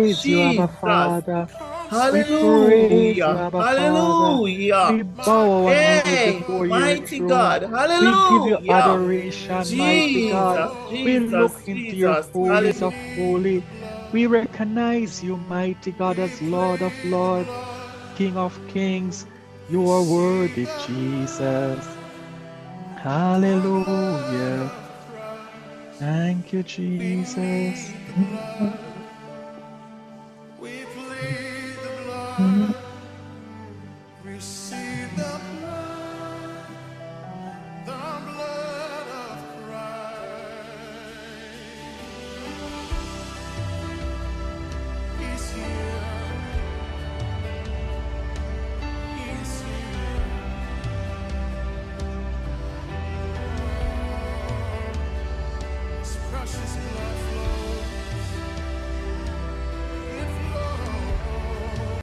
praise you, Abba Jesus. Father. We praise you, Hallelujah. Abba Father. Hallelujah. We bow our knees Hey, before your mighty throne. God. We give you Hallelujah. adoration, mighty God. Jesus, We look Jesus, into your Jesus. holies Hallelujah. of holy. We recognize you, mighty God, as Lord of Lords, King of Kings. You are worthy, Jesus. Hallelujah. Thank you, Jesus. We plead the blood, receive the blood of Christ. He's here, he's here. His precious blood flows, it flows.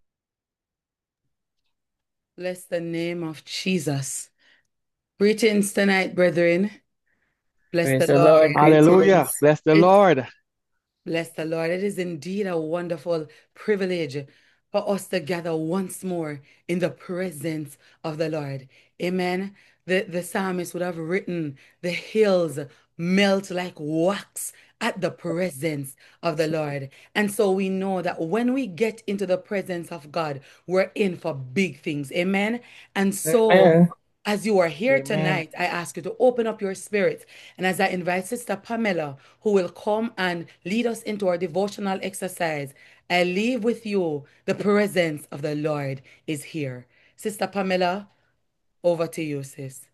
Bless the name of Jesus. Greetings tonight, brethren. Bless Praise the the Lord. Lord. Hallelujah. Greetings. Bless the It's Lord. Bless the Lord. It is indeed a wonderful privilege for us to gather once more in the presence of the Lord. Amen. The psalmist would have written, the hills melt like wax at the presence of the Lord. And so we know that when we get into the presence of God, we're in for big things. Amen. And so Amen. as you are here Amen. tonight, I ask you to open up your spirit. And as I invite Sister Pamela, who will come and lead us into our devotional exercise, I leave with you the presence of the Lord is here. Sister Pamela, over to you, sis.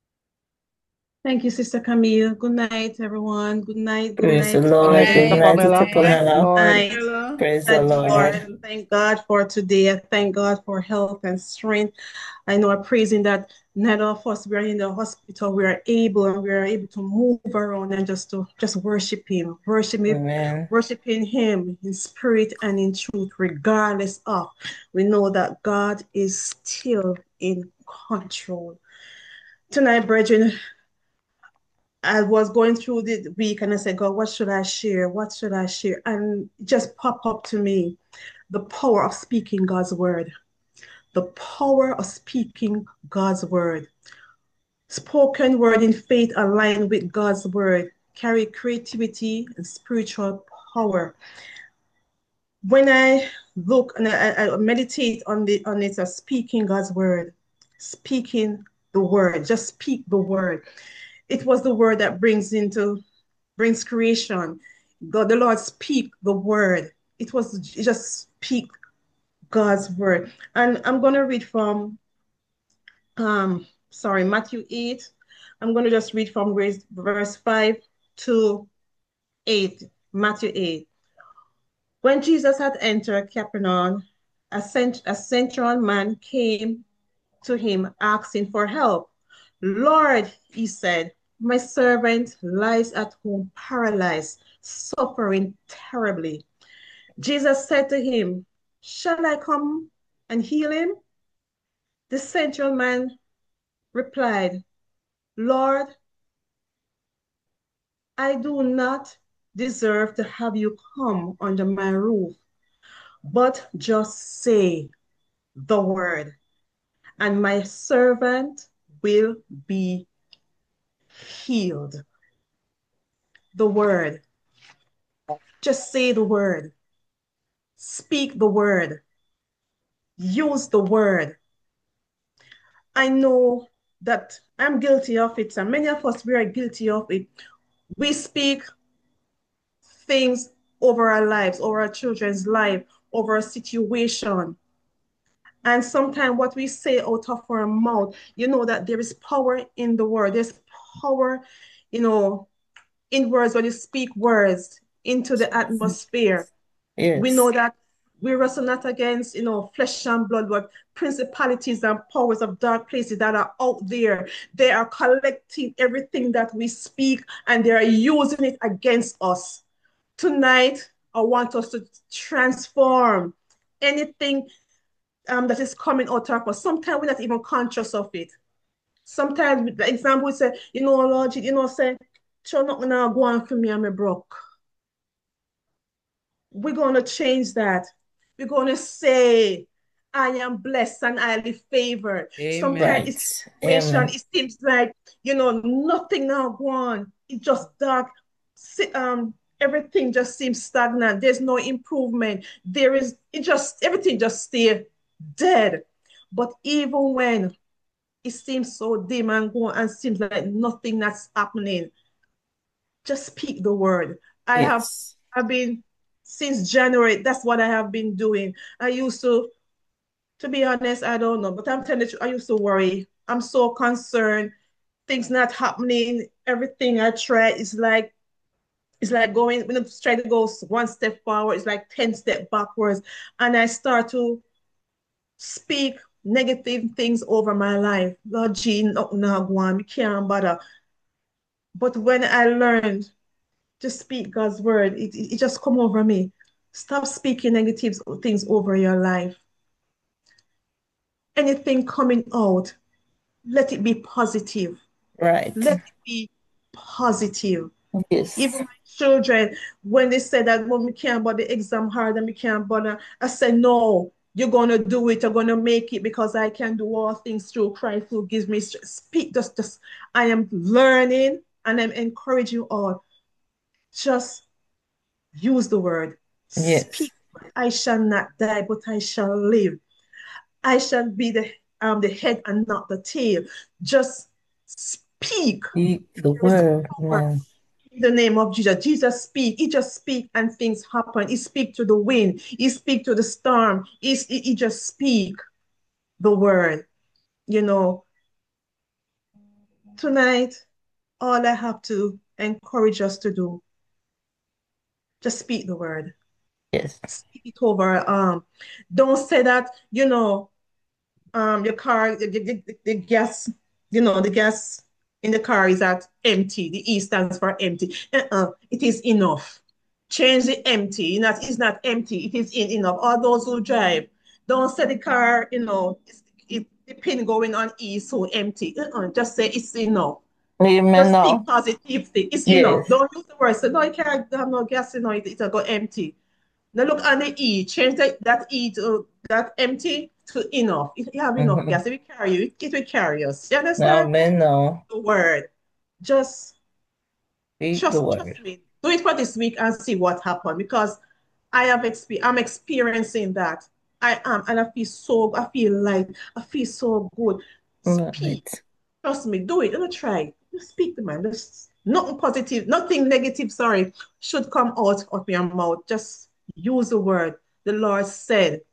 Thank you, Sister Camille. Good night, everyone. Good night, good Praise the night, Good good Lord. Night, Good Sister night. night, night, Good Sister Pamela. night. Bless the Pamela. Lord. night. Hello. Praise the Thank Good Lord. night. Lord. Thank God for today. I thank God for health and strength. I know I'm praising that none of us we are in the hospital. We are able to move around and just Amen. worshiping Him in spirit and in truth, regardless of. We know that God is still in control. Tonight, brethren, I was going through the week and I said, God, what should I share? What should I share? And it just popped up to me the power of speaking God's word. The power of speaking God's word. Spoken word in faith aligned with God's word carry creativity and spiritual power. When I look and I meditate on it as speaking God's word, speaking the word, just speak the word. It was the word that brings creation. God, the Lord speak the word. It just speak God's word. And I'm gonna read from Matthew 8. I'm gonna just read from verse 5 to 8. Matthew 8. When Jesus had entered Capernaum, a central man came to him asking for help. Lord, he said, my servant lies at home paralyzed, suffering terribly. Jesus said to him, shall I come and heal him? The central man replied, Lord, I do not deserve to have you come under my roof, but just say the word, and my servant will be healed. The word. Just say the word. Speak the word. Use the word. I know that I'm guilty of it, and many of us we are guilty of it. We speak things over our lives, over our children's life, over a situation. And sometimes what we say out of our mouth, you know that there is power in the word. There's power, you know, in words when you speak words into the atmosphere. We Yes. know that we wrestle not against, flesh and blood, but principalities and powers of dark places that are out there. They are collecting everything that we speak and they are using it against us. Tonight, I want us to transform anything that is coming out of us. Sometimes we're not even conscious of it. Sometimes, the example, we say, Lord, say, sure, not gonna go on for me, I'm broke. we're going to change that. We're going to say, I am blessed and highly favored. Amen. Sometimes it's situation, Amen. it seems like, nothing now go on. It's just dark. Everything just seems stagnant. There's no improvement. Everything just stay dead. But even when it seems so dim and go and seems like nothing that's happening, just speak the word. Yes. I've been since January, that's what I have been doing. I used to be honest, I don't know, but I'm telling you, I used to worry. I'm so concerned. Things not happening. Everything I try is like going, when I try to go one step forward, it's like 10 steps backwards. And I start to speak negative things over my life. Lord Gee, no, go on, we can't bother. But when I learned to speak God's word, it just come over me. Stop speaking negative things over your life. Anything coming out, let it be positive. Right. Let it be positive. Yes. Even my children, when they said that, well, we can't bother the exam hard and we can't bother, I said, no, you're going to do it. You're going to make it because I can do all things through Christ who gives me strength. Speak, just, I am learning and I'm encouraging you all. Just use the word. Yes. Speak. I shall not die, but I shall live. I shall be the head and not the tail. Just speak. Speak the There is word. power Amen. in the name of Jesus. Jesus speak. He just speak and things happen. He speak to the wind. He speak to the storm. He just speak the word. You know, tonight, all I have to encourage us to do, just speak the word. Yes. Speak it over. Don't say that, your car, the gas, the gas in the car is at empty. The E stands for empty. It is enough. Change the empty. It's not empty. It is enough. All those who drive, don't say the car, the pin going on E is so empty. Just say it's enough. Amen Just now. think positively. It's enough. Yes. Don't use the word. Say, no, you can't have no gas, it'll go empty. Now look on the E, change that E to that empty to enough. If you have enough Mm-hmm. gas, it will carry you, it will carry us. You understand? Amen now. The word. Just Speak the trust word. me. Do it for this week and see what happens because I'm experiencing that. I am, and I feel light, I feel so good. Speak. Right. Trust me, do it. Don't try. Just speak the man. Just nothing positive, nothing negative, sorry, should come out of your mouth. Just use the word. The Lord said,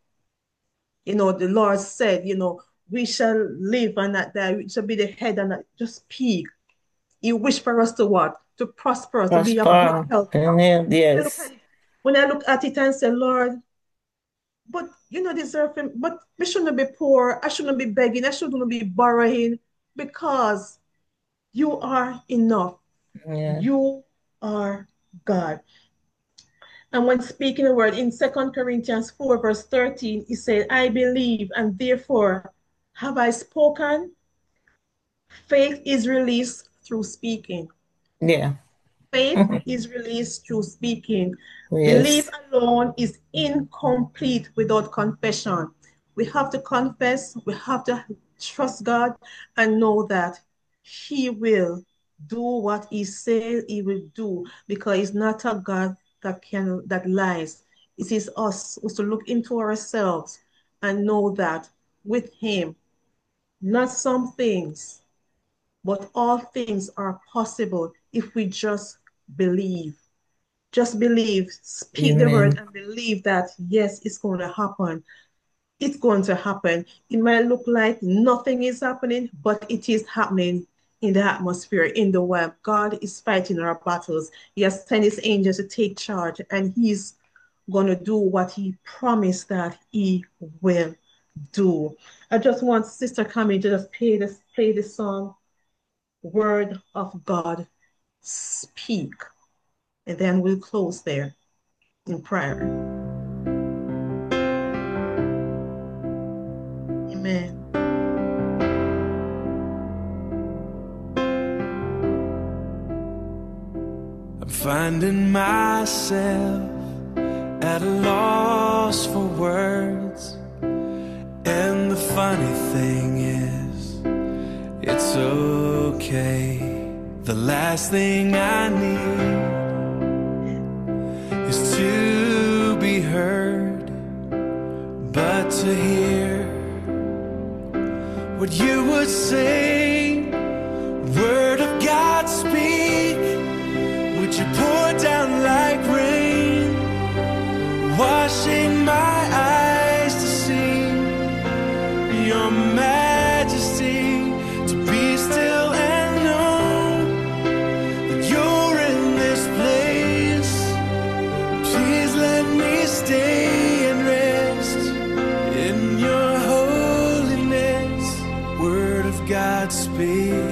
we shall live and not die. We shall be the head and not just speak. He wish for us to what? To prosper, to be of good Prosper. health. Amen. When I look at Yes. it, when I look at it and say, Lord, but you know, deserve him, but we shouldn't be poor. I shouldn't be begging. I shouldn't be borrowing because you are enough. Yeah. You are God. And when speaking the word in 2 Corinthians 4, verse 13, he said, I believe and therefore have I spoken. Faith is released through speaking. Yeah. Faith is released through speaking. Belief Yes. alone is incomplete without confession. We have to confess, we have to trust God and know that He will do what He says He will do because He's not a God that lies. It is us who to look into ourselves and know that with Him, not some things, but all things are possible if we just believe. Just believe, speak the word Amen. and believe that, yes, it's going to happen. It's going to happen. It might look like nothing is happening, but it is happening in the atmosphere, in the web. God is fighting our battles. He has sent his angels to take charge, and he's going to do what he promised that he will do. I just want Sister Camille to just play this song, Word of God, Speak. And then we'll close there in prayer. Amen. I'm finding myself at a loss for words. And the funny thing is, it's okay. The last thing I need is to be heard, but to hear what you would say. Word of God, speak. Would you pour down like rain, washing my eyes to see your majesty, to be still and know that you're in this place. Please let me stay and rest in your holiness. Word of God, speak.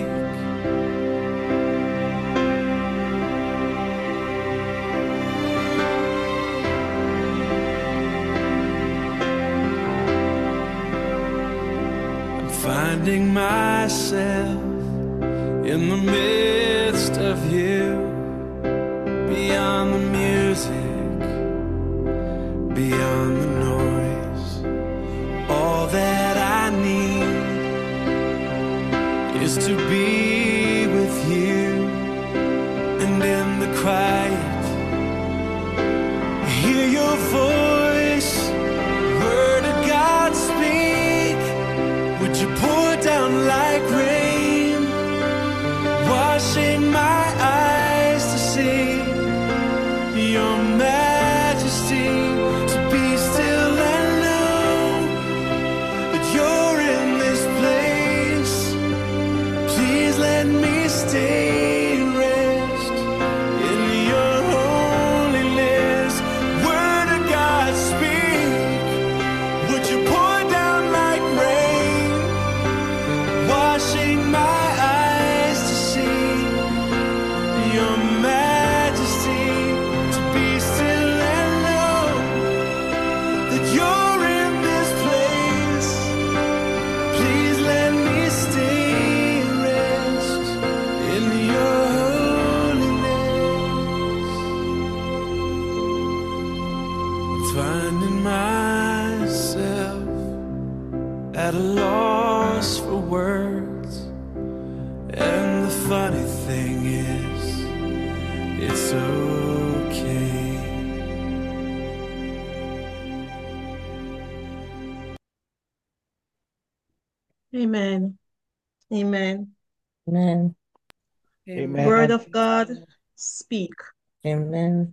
Finding myself in the midst of you, beyond the music, beyond the noise. All that I need is to be with you, and in the quiet, hear your voice. Word of God, speak. Would you pour down like rain, washing my eyes to see your majesty, to be still and know that you're in this place. Please let me stay and rest in your holiness. Word of God, speak. Would you pour down like rain, washing my eyes to see your majesty, to be still and know that you're in this place. Please let me stay and rest in your holiness. Finding myself at a loss for words, and the funny thing is, it's okay. Amen. Amen. Amen. Amen. Word of God, speak. Amen.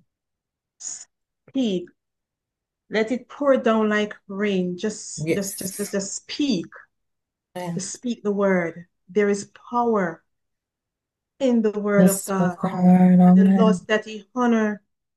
Speak. Let it pour down like rain. Just speak. Amen. Just speak the word. There is power in the word of God. The Lord that He honor,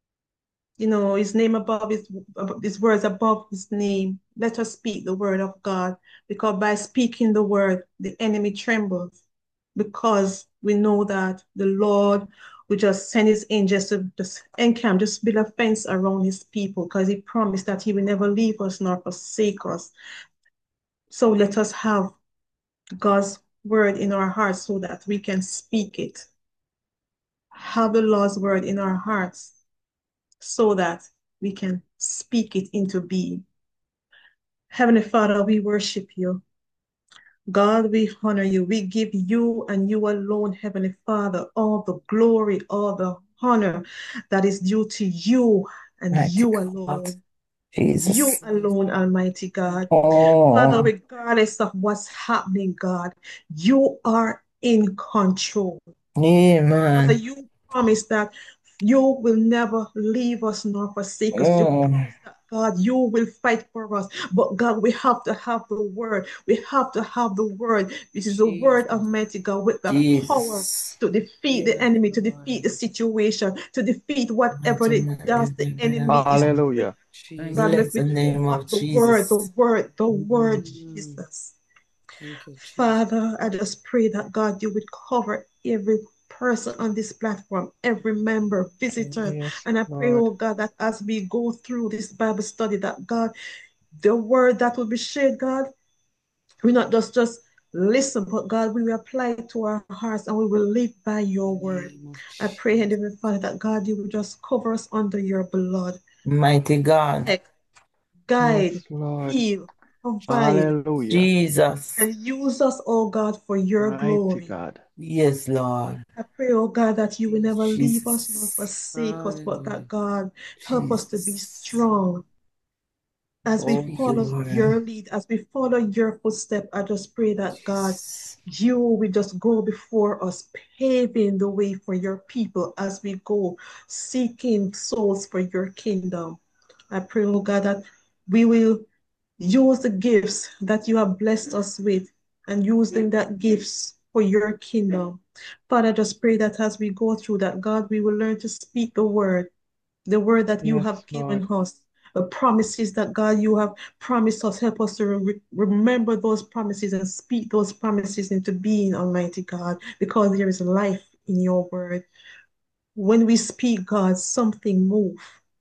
His name above His words above His name. Let us speak the word of God, because by speaking the word, the enemy trembles, because we know that the Lord will just send His angels to just encamp, just build a fence around His people, because He promised that He will never leave us nor forsake us. So let us have God's word in our hearts so that we can speak it. Have the Lord's word in our hearts so that we can speak it into being. Heavenly Father, we worship you. God, we honor you. We give you and you alone, Heavenly Father, all the glory, all the honor that is due to you and you alone. Jesus. You alone, Almighty God. Oh. Father, regardless of what's happening, God, you are in control. Amen. Father, you promised that you will never leave us nor forsake us. You promised that, God, you will fight for us. But God, we have to have the word. We have to have the word. This is the word of mighty God with the power to defeat the enemy, to defeat the situation, to defeat whatever it does the enemy is doing. Hallelujah. God, let me name have of the Jesus. word, Jesus. Father, I just pray that, God, you would cover every person on this platform, every member, visitor. Yes, And I pray, Lord. oh God, that as we go through this Bible study, that, God, the word that will be shared, God, we not just listen, but God, we will apply it to our hearts and we will live by your word. I pray, Heavenly Father, that, God, you will just cover us under your blood. Mighty God. Guide, Yes, Lord. heal, provide, Hallelujah. Jesus. and use us, oh God, for your Mighty glory. God. Yes, Lord. I pray, oh God, that you will Yes, never leave us nor Jesus. forsake us, but that hallelujah. God help us to be Jesus. strong as we Oh, Thank you, follow Lord. your lead, as we follow your footstep. I just pray that God, Jesus. you will just go before us, paving the way for your people as we go seeking souls for your kingdom. I pray, oh God, that we will use the gifts that you have blessed us with and using that gifts for your kingdom. Father, I just pray that as we go through that, God, we will learn to speak the word that you have yes, given Lord. us, the promises that God you have promised us. Help us to remember those promises and speak those promises into being, Almighty God, because there is life in your word. When we speak, God, something move.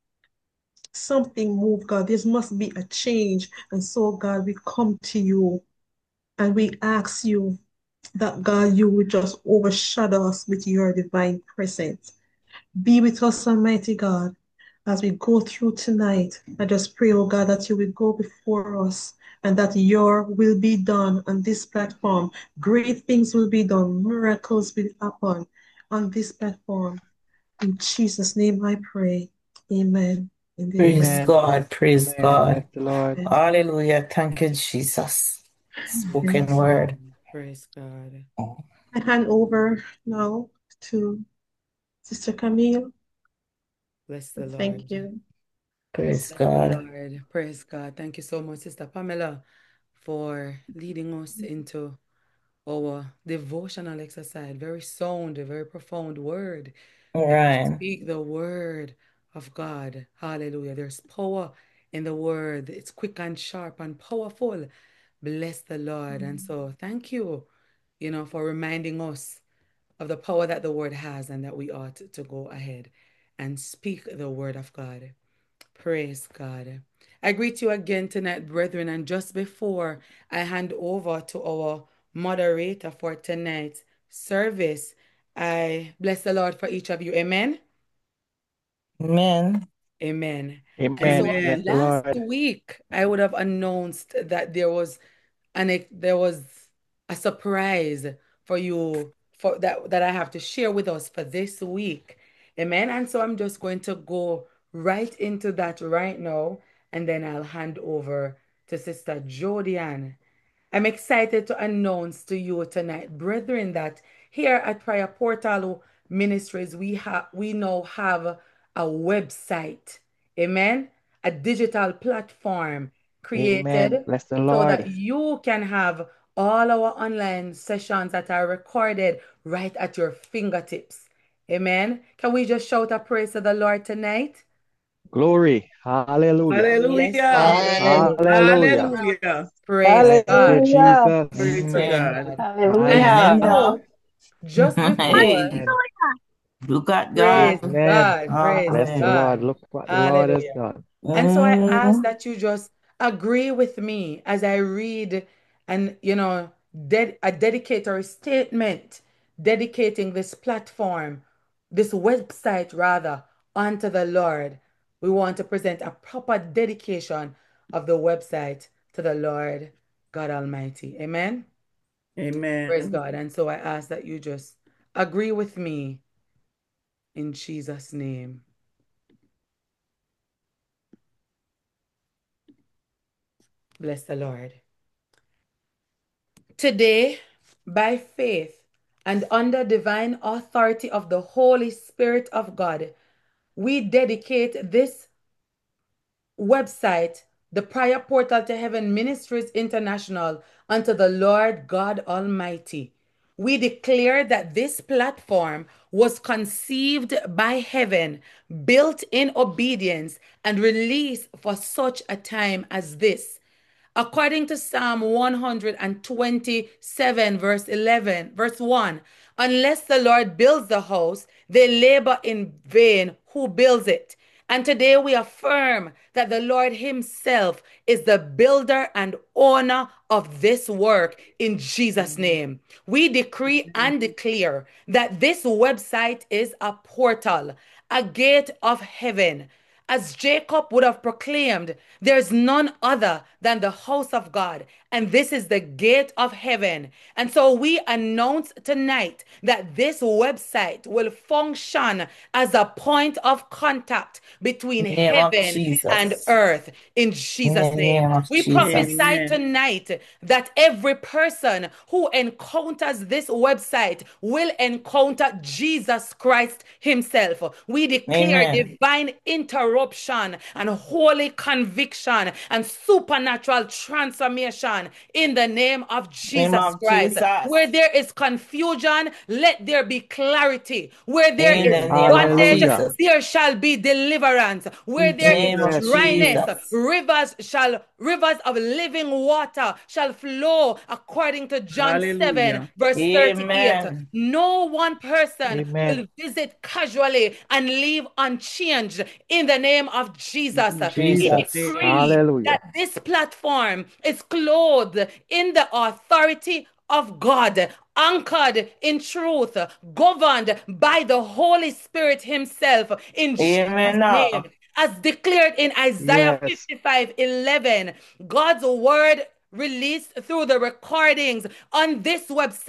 Something move, God. There must be a change. And so, God, we come to you and we ask you that, God, you will just overshadow us with your divine presence. Be with us, Almighty God, as we go through tonight. I just pray, oh God, that you will go before us and that your will be done on this platform. Great things will be done. Miracles will happen on this platform. In Jesus' name I pray. Amen. And Praise amen. Amen. God. Praise Amen. Bless God. the Lord. Amen. Hallelujah. Thank you, Jesus. Amen. Spoken word. Praise God. I hand over now to Sister Camille. Bless the Thank Lord. you. Praise Bless the God. Lord. Praise God. Thank you so much, Sister Pamela, for leading us into our devotional exercise. Very sound, a very profound word. All And we right. speak the word of God. Hallelujah. There's power in the word. It's quick and sharp and powerful. Bless the Lord. And so thank you, for reminding us of the power that the word has and that we ought to go ahead and speak the word of God. Praise God. I greet you again tonight, brethren. And just before I hand over to our moderator for tonight's service, I bless the Lord for each of you. Amen. Amen. Amen. And Amen. so Bless Amen. the last Lord. week, I would have announced that there was a surprise for you that I have to share with us for this week. Amen. And so I'm just going to go right into that right now, and then I'll hand over to Sister Jodian. I'm excited to announce to you tonight, brethren, that here at Prayer Portal Ministries, we now have a website. Amen. A digital platform Amen. created Bless the so that Lord. you can have all our online sessions that are recorded right at your fingertips. Amen. Can we just shout a praise to the Lord tonight? Glory. Hallelujah. Yes, Hallelujah. Amen. Hallelujah. Hallelujah. praise Thank you, God. Hallelujah. Jesus. Glory to Praise Amen. God. God. And Mighty Amen. God. so, just before, Hey, Amen. look at praise God. Amen. Praise Bless the Amen. Lord. God. Look what the Lord has Hallelujah. done. And so I ask Mm. that you just agree with me as I read and, a dedicatory statement dedicating this platform, this website rather, unto the Lord. We want to present a proper dedication of the website to the Lord God Almighty. Amen. Praise Amen. God. And so I ask that you just agree with me in Jesus' name. Bless the Lord. Today, by faith and under divine authority of the Holy Spirit of God, we dedicate this website, the Prayer Portal to Heaven Ministries International, unto the Lord God Almighty. We declare that this platform was conceived by heaven, built in obedience, and released for such a time as this. According to Psalm 127, verse 1, unless the Lord builds the house, they labor in vain who builds it. And today we affirm that the Lord Himself is the builder and owner of this work in Jesus' name. We decree and declare that this website is a portal, a gate of heaven, as Jacob would have proclaimed, there's none other than the house of God, and this is the gate of heaven. And so we announce tonight that this website will function as a point of contact between Name of heaven and Jesus. earth in In Jesus' the name. name of We Jesus. prophesy tonight that every person who encounters this website will encounter Jesus Christ himself. We declare Amen. divine interruption and holy conviction and supernatural transformation in the name of Name Jesus of Christ. Where Jesus. there is confusion, let there be clarity. Where there In is the name of bondage, Hallelujah. Jesus. there shall be deliverance. Where In the there is name of Yes, dryness, Jesus. rivers of living water shall flow according to John 7, verse 38. Amen. No one person amen. will visit casually and leave unchanged in the name of Jesus. We Jesus. Jesus. decree Hallelujah. that this platform is clothed in the authority of God, anchored in truth, governed by the Holy Spirit Himself in Jesus' Amen. name. Now. As declared in Isaiah Yes. 55:11, God's word released through the recordings on this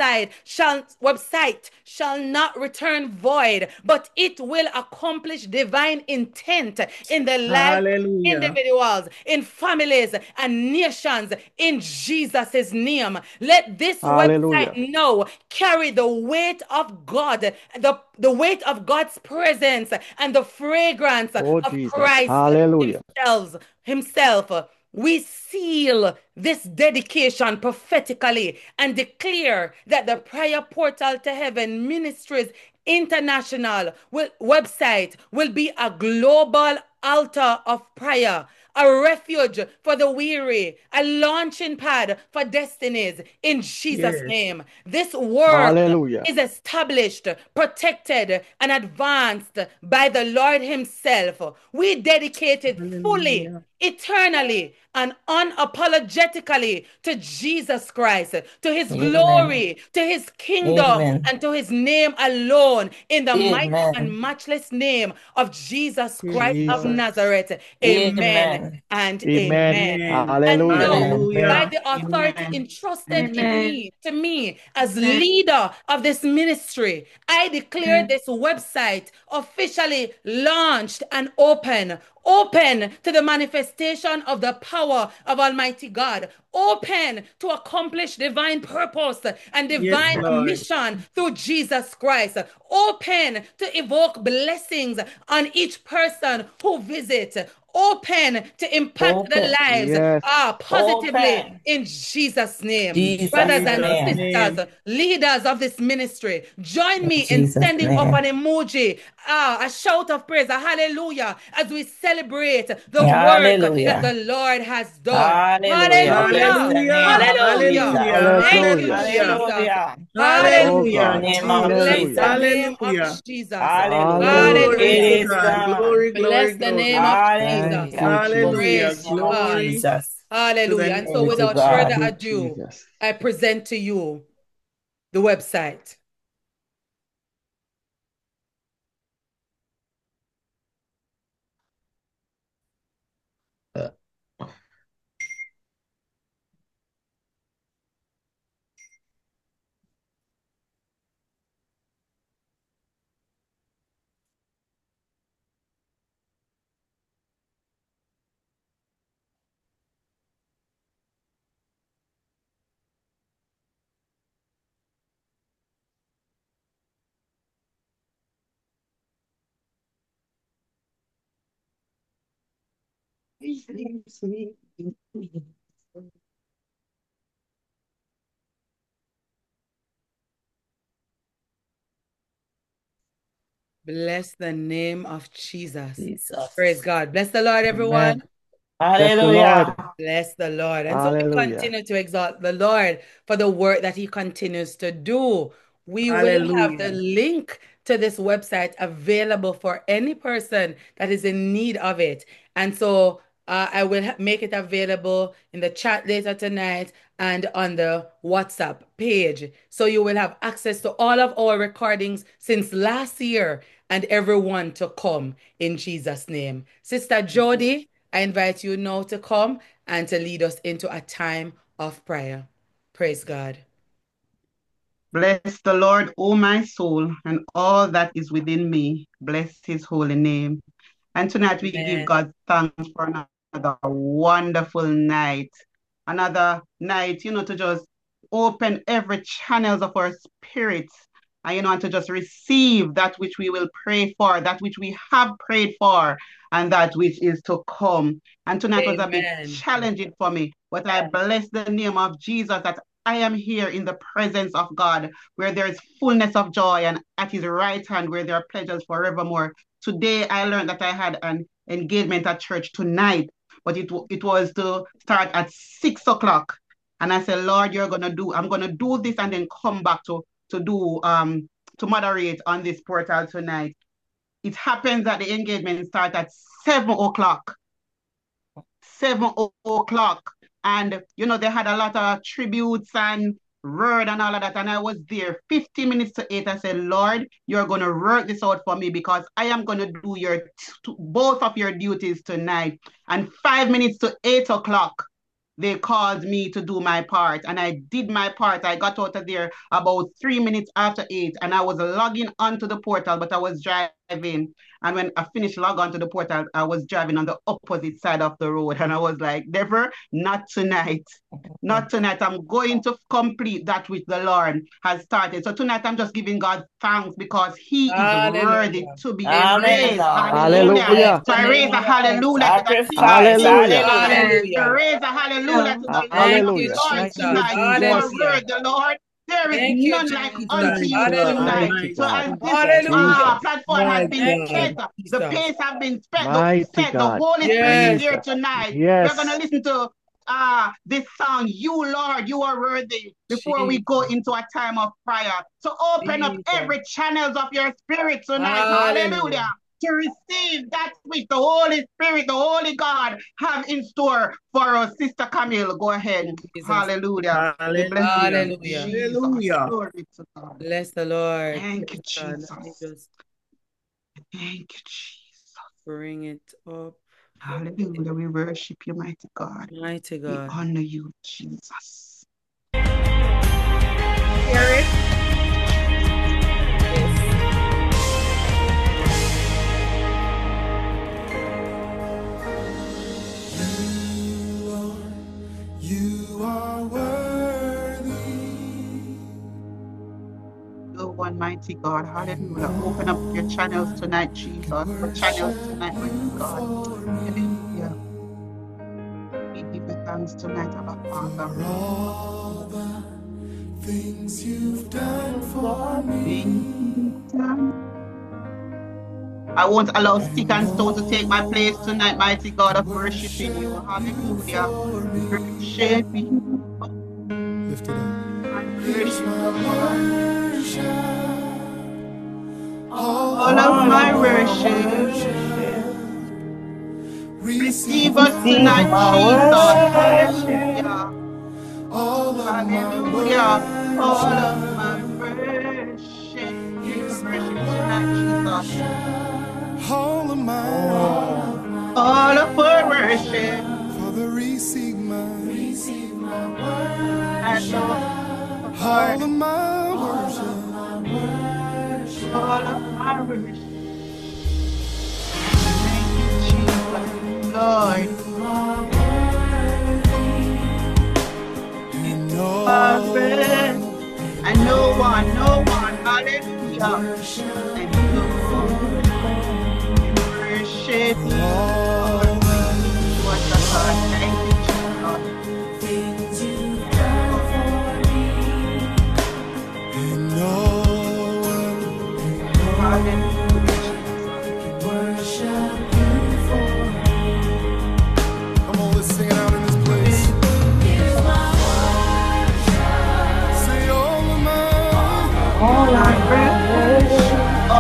website shall not return void, but it will accomplish divine intent in the lives of individuals, in families and nations in Jesus' name. Let this website Hallelujah. now carry the weight of God, the weight of God's presence and the fragrance Oh, of Jesus. Christ Hallelujah. himself. We seal this dedication prophetically and declare that the Prayer Portal to Heaven Ministries International website will be a global altar of prayer, a refuge for the weary, a launching pad for destinies in Jesus' name. This work Hallelujah. is established, protected, and advanced by the Lord Himself. We dedicate it fully, eternally, and unapologetically to Jesus Christ, to His Amen. glory, to His kingdom, Amen. and to His name alone, in the mighty and Amen. matchless name of Jesus Christ of Jesus. Nazareth. Amen Amen. and Amen. amen. And Hallelujah. now, Amen. by Amen. the authority entrusted in Amen. to me as leader of this ministry, I declare this website officially launched and open to the manifestation of the power of Almighty God, open to accomplish divine purpose and divine mission through Jesus Christ, open to evoke blessings on each person who visits, open to impact the Open. lives Yes. positively Open. in Jesus' name. Brothers Jesus' and name. sisters, leaders of this ministry, join In me in Jesus' sending up name. an emoji, a shout of praise, a hallelujah, as we celebrate the work that the Hallelujah. Lord has done. Hallelujah. Bless Hallelujah! the name of Hallelujah! Jesus. Thank you, Hallelujah. Jesus. Hallelujah. Oh, In the Hallelujah. God. name of Bless the Hallelujah. Jesus. name of Jesus. Hallelujah. It Hallelujah. Hallelujah. is done. Bless the name of Thank Jesus. you, Hallelujah. In Praise Jesus. the name of God. Jesus. Hallelujah. And so Glory to without Thank further God. you, ado, Jesus. I present to you the website. Bless the name of Jesus. Praise Jesus. God. Bless the Lord, everyone. Amen. Bless the Lord. Hallelujah. Bless the Lord. And so we Hallelujah. continue to exalt the Lord for the work that He continues to do. We will have the link to this website available for any person that is in need of it. And so I will make it available in the chat later tonight and on the WhatsApp page. So you will have access to all of our recordings since last year. and everyone to come in Jesus' name. Sister Jody, I invite you now to come and to lead us into a time of prayer. Praise God. Bless the Lord, O my soul, and all that is within me. Bless his holy name. And tonight we give God thanks for another wonderful night. Another night, to just open every channels of our spirits and, and to just receive that which we will pray for, that which we have prayed for, and that which is to come. And tonight was a bit challenging for me, but I bless the name of Jesus that I am here in the presence of God, where there is fullness of joy, and at his right hand, where there are pleasures forevermore. Today, I learned that I had an engagement at church tonight, but it was to start at 6 o'clock. And I said, Lord, I'm going to do this and then come back to moderate on this portal tonight. It happens that the engagement starts at 7 o'clock. 7 o'clock. And, they had a lot of tributes and word and all of that. And I was there 50 minutes to 8. I said, Lord, you're going to work this out for me because I am going to do both of your duties tonight. And 5 minutes to 8 o'clock, they called me to do my part. And I did my part. I got out of there about 3 minutes after 8. And I was logging onto the portal, but I was driving. And when I finished log on to the portal, I was driving on the opposite side of the road. And I was like, never, not tonight. Not tonight. I'm going to complete that which the Lord has started. So tonight I'm just giving God thanks because he is worthy to be praised. Hallelujah. So I raise a hallelujah to the King. Hallelujah. Raise a hallelujah to the Hallelujah. Lord tonight. You are worthy, Lord. There is none like unto you tonight. So as this platform has been set, the pace has been set, the Holy Spirit is here tonight. We're going to listen to this song, You Lord, You Are Worthy, before we go into a time of prayer. So open up every channels of your spirit tonight. Hallelujah. To receive that which the Holy Spirit, the Holy God have in store for us. Sister Camille, go ahead. Jesus. Hallelujah. Hallelujah. Hallelujah. Glory to God. Bless the Lord. Thank you, Jesus. Thank you, Jesus. Bring it up. Hallelujah. We worship you, mighty God. Mighty God. We honor you, Jesus. Hear it? You are worthy. Oh, one mighty God, hallelujah. Open up your channels tonight, Jesus. Your channels tonight, mighty God. Hallelujah. We give you thanks tonight, our Father. For all the things you've done for me. I won't allow stick and stone to take my place tonight, mighty God of worshiping you. Hallelujah. Worship you. Lift it up. Here's my worship. All of my worship. Receive us tonight, Jesus. Hallelujah. Hallelujah. All of my worship. Here's tonight, Jesus. All of our worship. Father, receive my worship. All of my worship. All of my worship. Thank you, Jesus, Lord. And no one, hallelujah. And no one worship you. What the God, thank you, Jesus. Things you've done for me. And no one, hallelujah. Worship you for me. Come on, let's sing it out in this place. Here's my worship. Say all of my worship.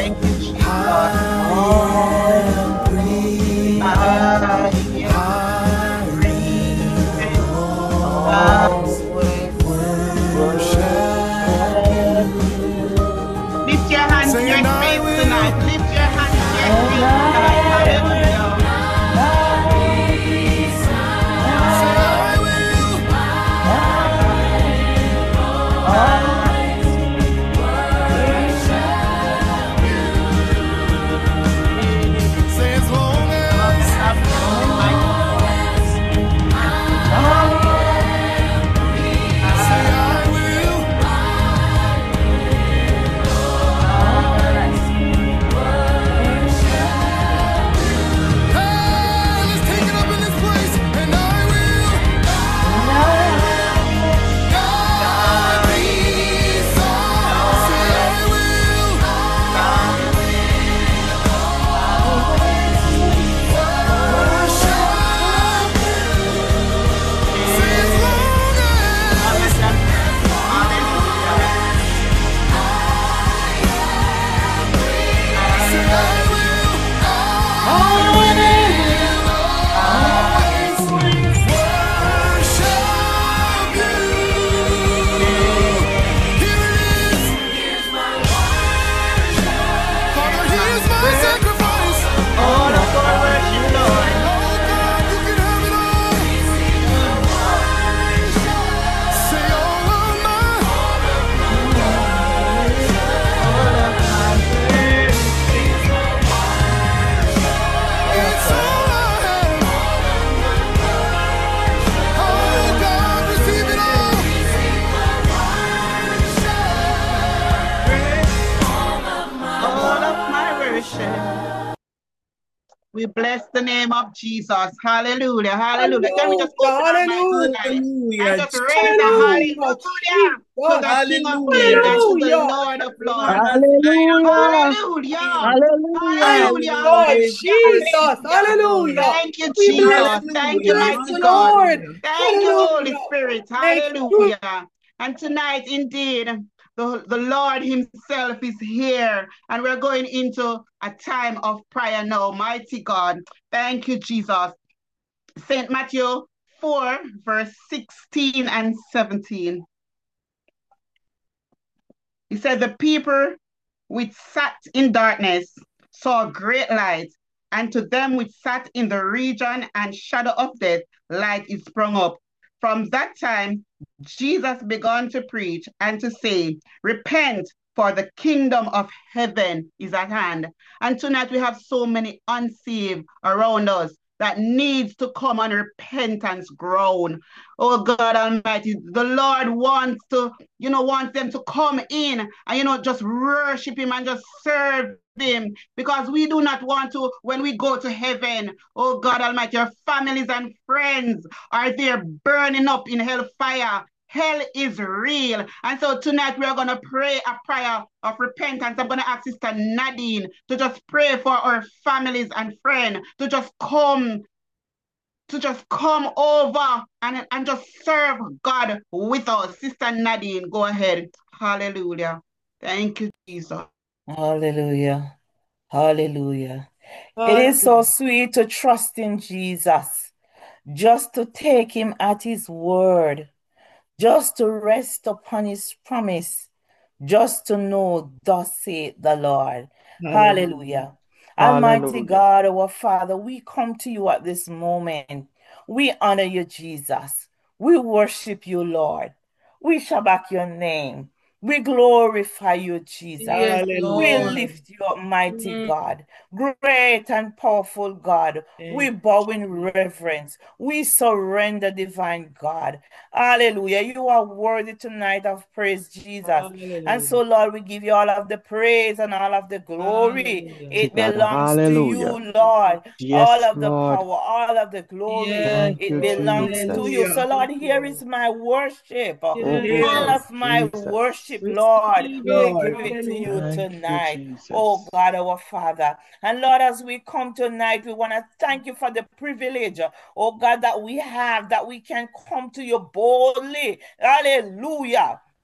Thank you, Jesus. Lift your hands to your face tonight. Lift your hands to your face tonight. Hallelujah. We bless the name of Jesus. Hallelujah. Hallelujah. Can we just open our minds tonight and just raise a hallelujah to the King of Kings and to the Lord of Lords. Hallelujah. Hallelujah. Hallelujah. Lord Jesus. Hallelujah. Thank you, Jesus. Thank you, mighty God. Lord. Thank you, Holy Spirit. Hallelujah. And tonight, indeed, the Lord himself is here, and we're going into a time of prayer now. Mighty God, thank you, Jesus. St. Matthew 4, verse 16 and 17. He said, the people which sat in darkness saw great light, and to them which sat in the region and shadow of death, light is sprung up. From that time, Jesus began to preach and to say, repent, for the kingdom of heaven is at hand. And tonight we have so many unsaved around us that needs to come on repentance ground. Oh God Almighty, the Lord wants them to come in and, just worship him and just serve him, because we do not want to, when we go to heaven, oh God Almighty, your families and friends are there burning up in hellfire. Hell is real. And so tonight we are going to pray a prayer of repentance. I'm going to ask Sister Nadine to just pray for our families and friends to just come over and just serve God with us. Sister Nadine, go ahead. Hallelujah. Thank you, Jesus. Hallelujah. Hallelujah. It is so sweet to trust in Jesus, just to take him at his word, just to rest upon his promise, just to know, thus saith the Lord. Hallelujah. Almighty God, our Father, we come to you at this moment. We honor you, Jesus. We worship you, Lord. We shabak your name. We glorify you, Jesus. We lift you up, mighty God. Great and powerful God. We bow in reverence. We surrender, divine God. Hallelujah. You are worthy tonight of praise, Jesus. Hallelujah. And so, Lord, we give you all of the praise and all of the glory. Hallelujah. It belongs to you, Lord. Yes, all of the Lord. power, all of the glory, Thank it you, belongs to you. Jesus. So, Lord, here is my worship. Oh, All of my Jesus. worship, Lord, we give it to you Thank you, tonight. Jesus. Oh, God, our Father. And Lord, as we come tonight, we want to thank you for the privilege, oh God, that we have, that we can come to you boldly. Hallelujah.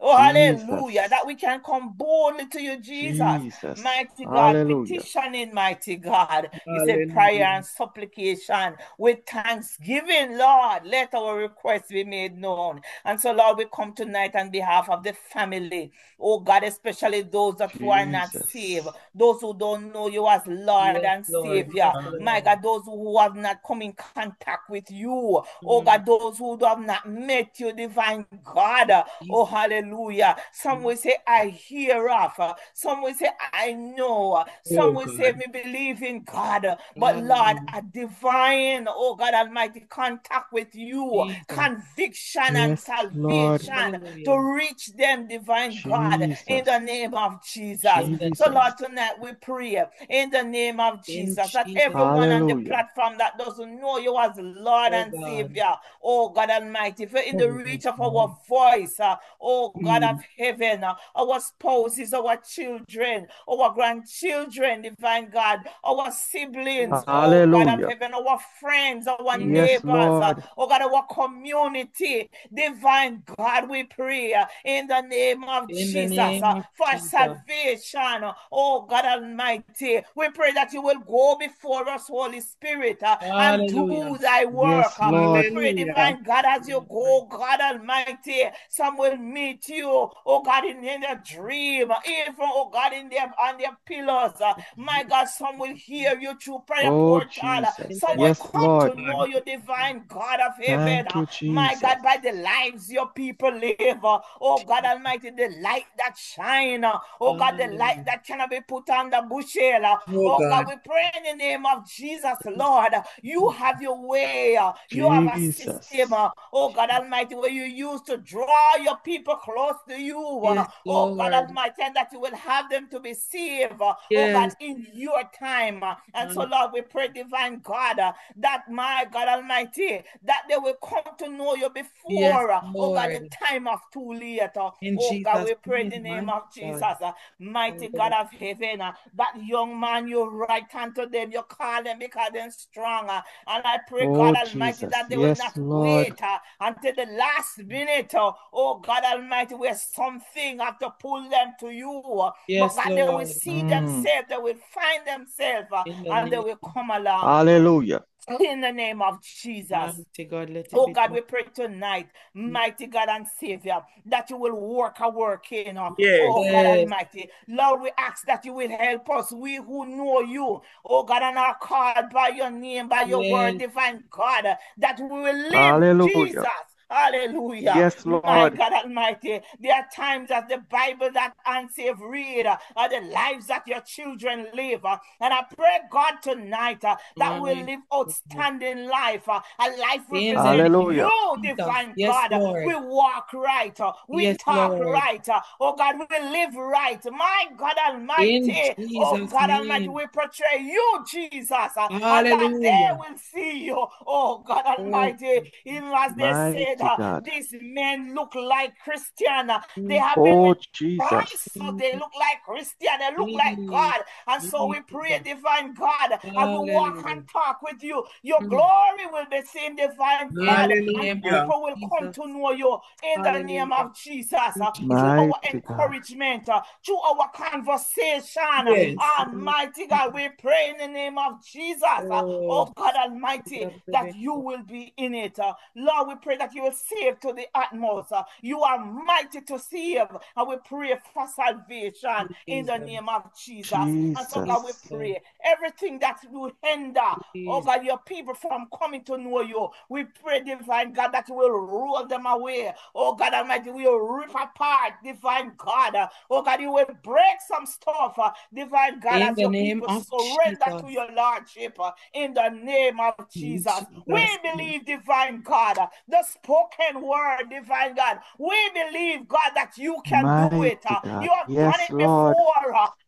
Oh, hallelujah. Jesus. That we can come boldly to you, Jesus. Jesus. Mighty God, Hallelujah. petitioning, mighty God. You said Hallelujah. prayer and supplication with thanksgiving, Lord. Let our requests be made known. And so, Lord, we come tonight on behalf of the family. Oh God, especially those that who are not Jesus. saved, those who don't know you as Lord Yes, and Lord. Savior. Yes, My Lord. God, those who have not come in contact with you. Oh God, those who have not met you, divine God. Oh, hallelujah. Some will say, I hear of. Some will say, I know. Some Oh will say, God. me believe in God. But Lord, a divine, oh God Almighty, contact with you, Jesus. conviction and Yes, Lord. salvation to Hallelujah. reach them, divine God, in the Jesus. name of Jesus. In the So, Jesus. Lord, tonight we pray in the name of in Jesus that Jesus. everyone on the Hallelujah. platform that doesn't know you as Lord Oh and God. Savior, oh God Almighty, if you're in the Cover reach us, of Lord. our voice, oh God of Mm. heaven, our spouses, our children, our grandchildren, divine God, our siblings, oh God of Hallelujah. heaven, our friends, our Yes, neighbors, Lord. oh God, our community, divine God, we pray in the name of In the Jesus name of for Jesus. salvation, oh God Almighty. We pray that you will go before us, Holy Spirit, and Hallelujah. do thy work. Yes, We Lord. pray, Hallelujah. divine God, as you go, God Almighty, some will meet you, oh God, in a dream, even, oh God, on their pillows. My God, some will hear you through prayer Oh, portal. In Jesus. Some the will name Yes, of come to Lord. know you, divine God of heaven. Thank you, My Jesus. God, by the lives your people live. Oh God Almighty, the light that shine. Oh God, the light Hallelujah. that cannot be put on the bushel. Oh Oh God, God. we pray in the name of Jesus, Lord. You have your way. You have a system. Jesus. Oh God Almighty, where you use to draw your people close to you. Yes, Oh God Lord. Almighty, and that you will have them to be saved. Oh God, Yes. in your time. And so, Lord, we pray, divine God, that my God Almighty, that they will come to know you Yes, before, oh God, the Lord. time of too late. In Oh God, Jesus' we pray in the name, name my of God. Jesus, mighty God of heaven, that young man, you write unto them, you call them because they're strong. And I pray, Oh, God Almighty, Jesus. that they will Yes, not Lord. wait until the last minute. Oh God Almighty, where something have to pull them to you. But Yes, God, they will Lord. see themselves, they will find themselves, In the and they name will come along. Hallelujah. In the name of Jesus. Mighty God, let it Oh be God, done. we pray tonight, mighty God and Savior, that you will work a work in. Yes. Oh God Almighty. Lord, we ask that you will help us, we who know you, oh God, and are called by your name, by your word, Yes. divine God, that we will live, Hallelujah. Jesus. Hallelujah. Yes, My Lord. God Almighty. There are times that the Bible that unsaved read are the lives that your children live. And I pray, God, tonight that we'll My live God. outstanding life, a life In the representing name you, Hallelujah. of Jesus. divine Yes, God. Lord. We walk right. We Yes, talk Lord. right. Oh God, we live right. My God In Almighty. Oh Jesus' God Almighty, name. we portray you, Jesus, and that they Hallelujah. will see you. Oh God Oh, Almighty, even as they said, Mighty God. these men look like Christian. They mm, have been Oh, with Jesus. Christ, so they look like Christian, they look like Jesus. God. And so we pray, Jesus. divine God, as we walk Hallelujah. and talk with you, your Mm. glory will be seen, divine In God, the and name of Hallelujah. people will come Jesus. to know you in the name Hallelujah. of Jesus, In through Jesus' our Mighty God. encouragement, through our conversation. Yes. Almighty God, we pray in the name of Jesus, Oh, oh God Spirit Almighty, of the that living you God. will be in it. Lord, we pray that you will save to the utmost. You are mighty to save, and we pray for salvation in the Jesus. name of Jesus. And so, God, we Jesus. pray everything that will hinder, oh Jesus. God, your people from coming to know you. We pray, divine God, that you will roll them away. Oh God Almighty, we will rip apart, divine God. Oh God, you will break some stuff, divine God, In as the your name people of surrender to Jesus. your Lordship in the name of In Jesus. We Jesus' name. believe, divine God, the spoken word, divine God. We believe, God, that you can do Mighty it. God. You have done Yes, it Lord. before.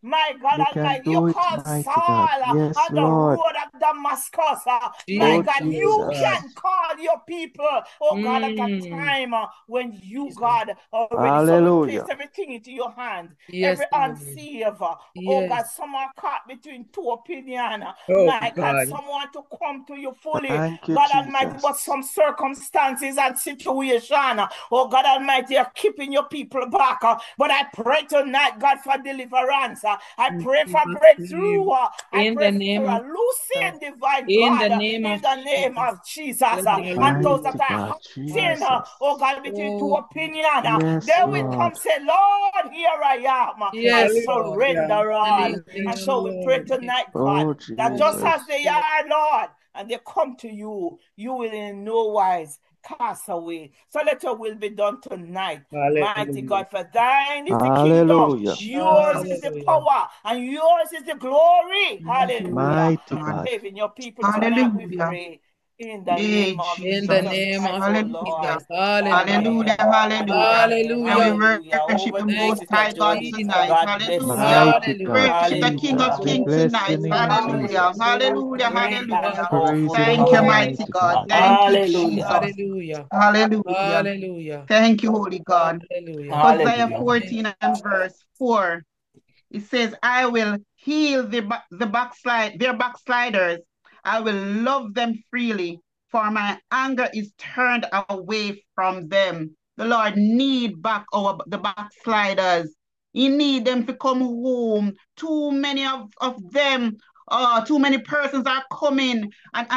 My God You can Almighty, you do it, called mighty Saul God. Yes, on the Lord. road of Damascus. My Oh, God, you Jesus. can call your people, oh God, at a time when you, God, already. So we place Hallelujah. everything into your hand. Yes, Every Lord. unsaved, oh Yes. God, some are caught between two opinions. Oh, My God, God. some want to come to you fully, Thank you, God Almighty, but Jesus. some circumstances and situation, oh God Almighty, are keeping your people back. But I pray tonight, God, for deliverance. I pray for breakthrough. I In pray the name for a of loosing divine in the God name in of the name Jesus. of Jesus. And those that Mighty are God, sin, Jesus. oh God, between two Oh, opinions, Yes, they will Lord. come say, Lord, here I am. I yes, Lord. surrender all. And Hallelujah, so we pray Lord. tonight, God, Oh, that just Jesus. as they are, Lord, and they come to you, you will in no wise cast away. So let your will be done tonight. Mighty God, for thine is the kingdom, Hallelujah. yours is the power, and yours is the glory. Hallelujah. Mighty And God. saving your people tonight, we Hallelujah. pray. In the Hey, name of In the Jesus. Jesus name Christ, of oh Hallelujah. Lord. Jesus. Hallelujah. Hallelujah. Amen. And Hallelujah. amen. And we Hallelujah. Hallelujah. worship Over the to you, Thank Most Sister you, High God Jody. Jesus. tonight. God bless Hallelujah. you. Mighty Hallelujah. God, Worship the King of Jesus. We Hallelujah. Kings bless your tonight. name, Hallelujah. Hallelujah. Jesus. Hallelujah. Great and Hallelujah. Praise powerful your Thank you, name, God. mighty mighty God. God. Thank you, Hallelujah. Jesus. Hallelujah. Hallelujah. Hallelujah. Thank you, Holy God. Hallelujah. Hosea Hallelujah. 14 and verse 4. It says, I will heal their backsliders. I will love them freely, for my anger is turned away from them. The Lord need back the backsliders. He need them to come home. Too many of them, too many persons are coming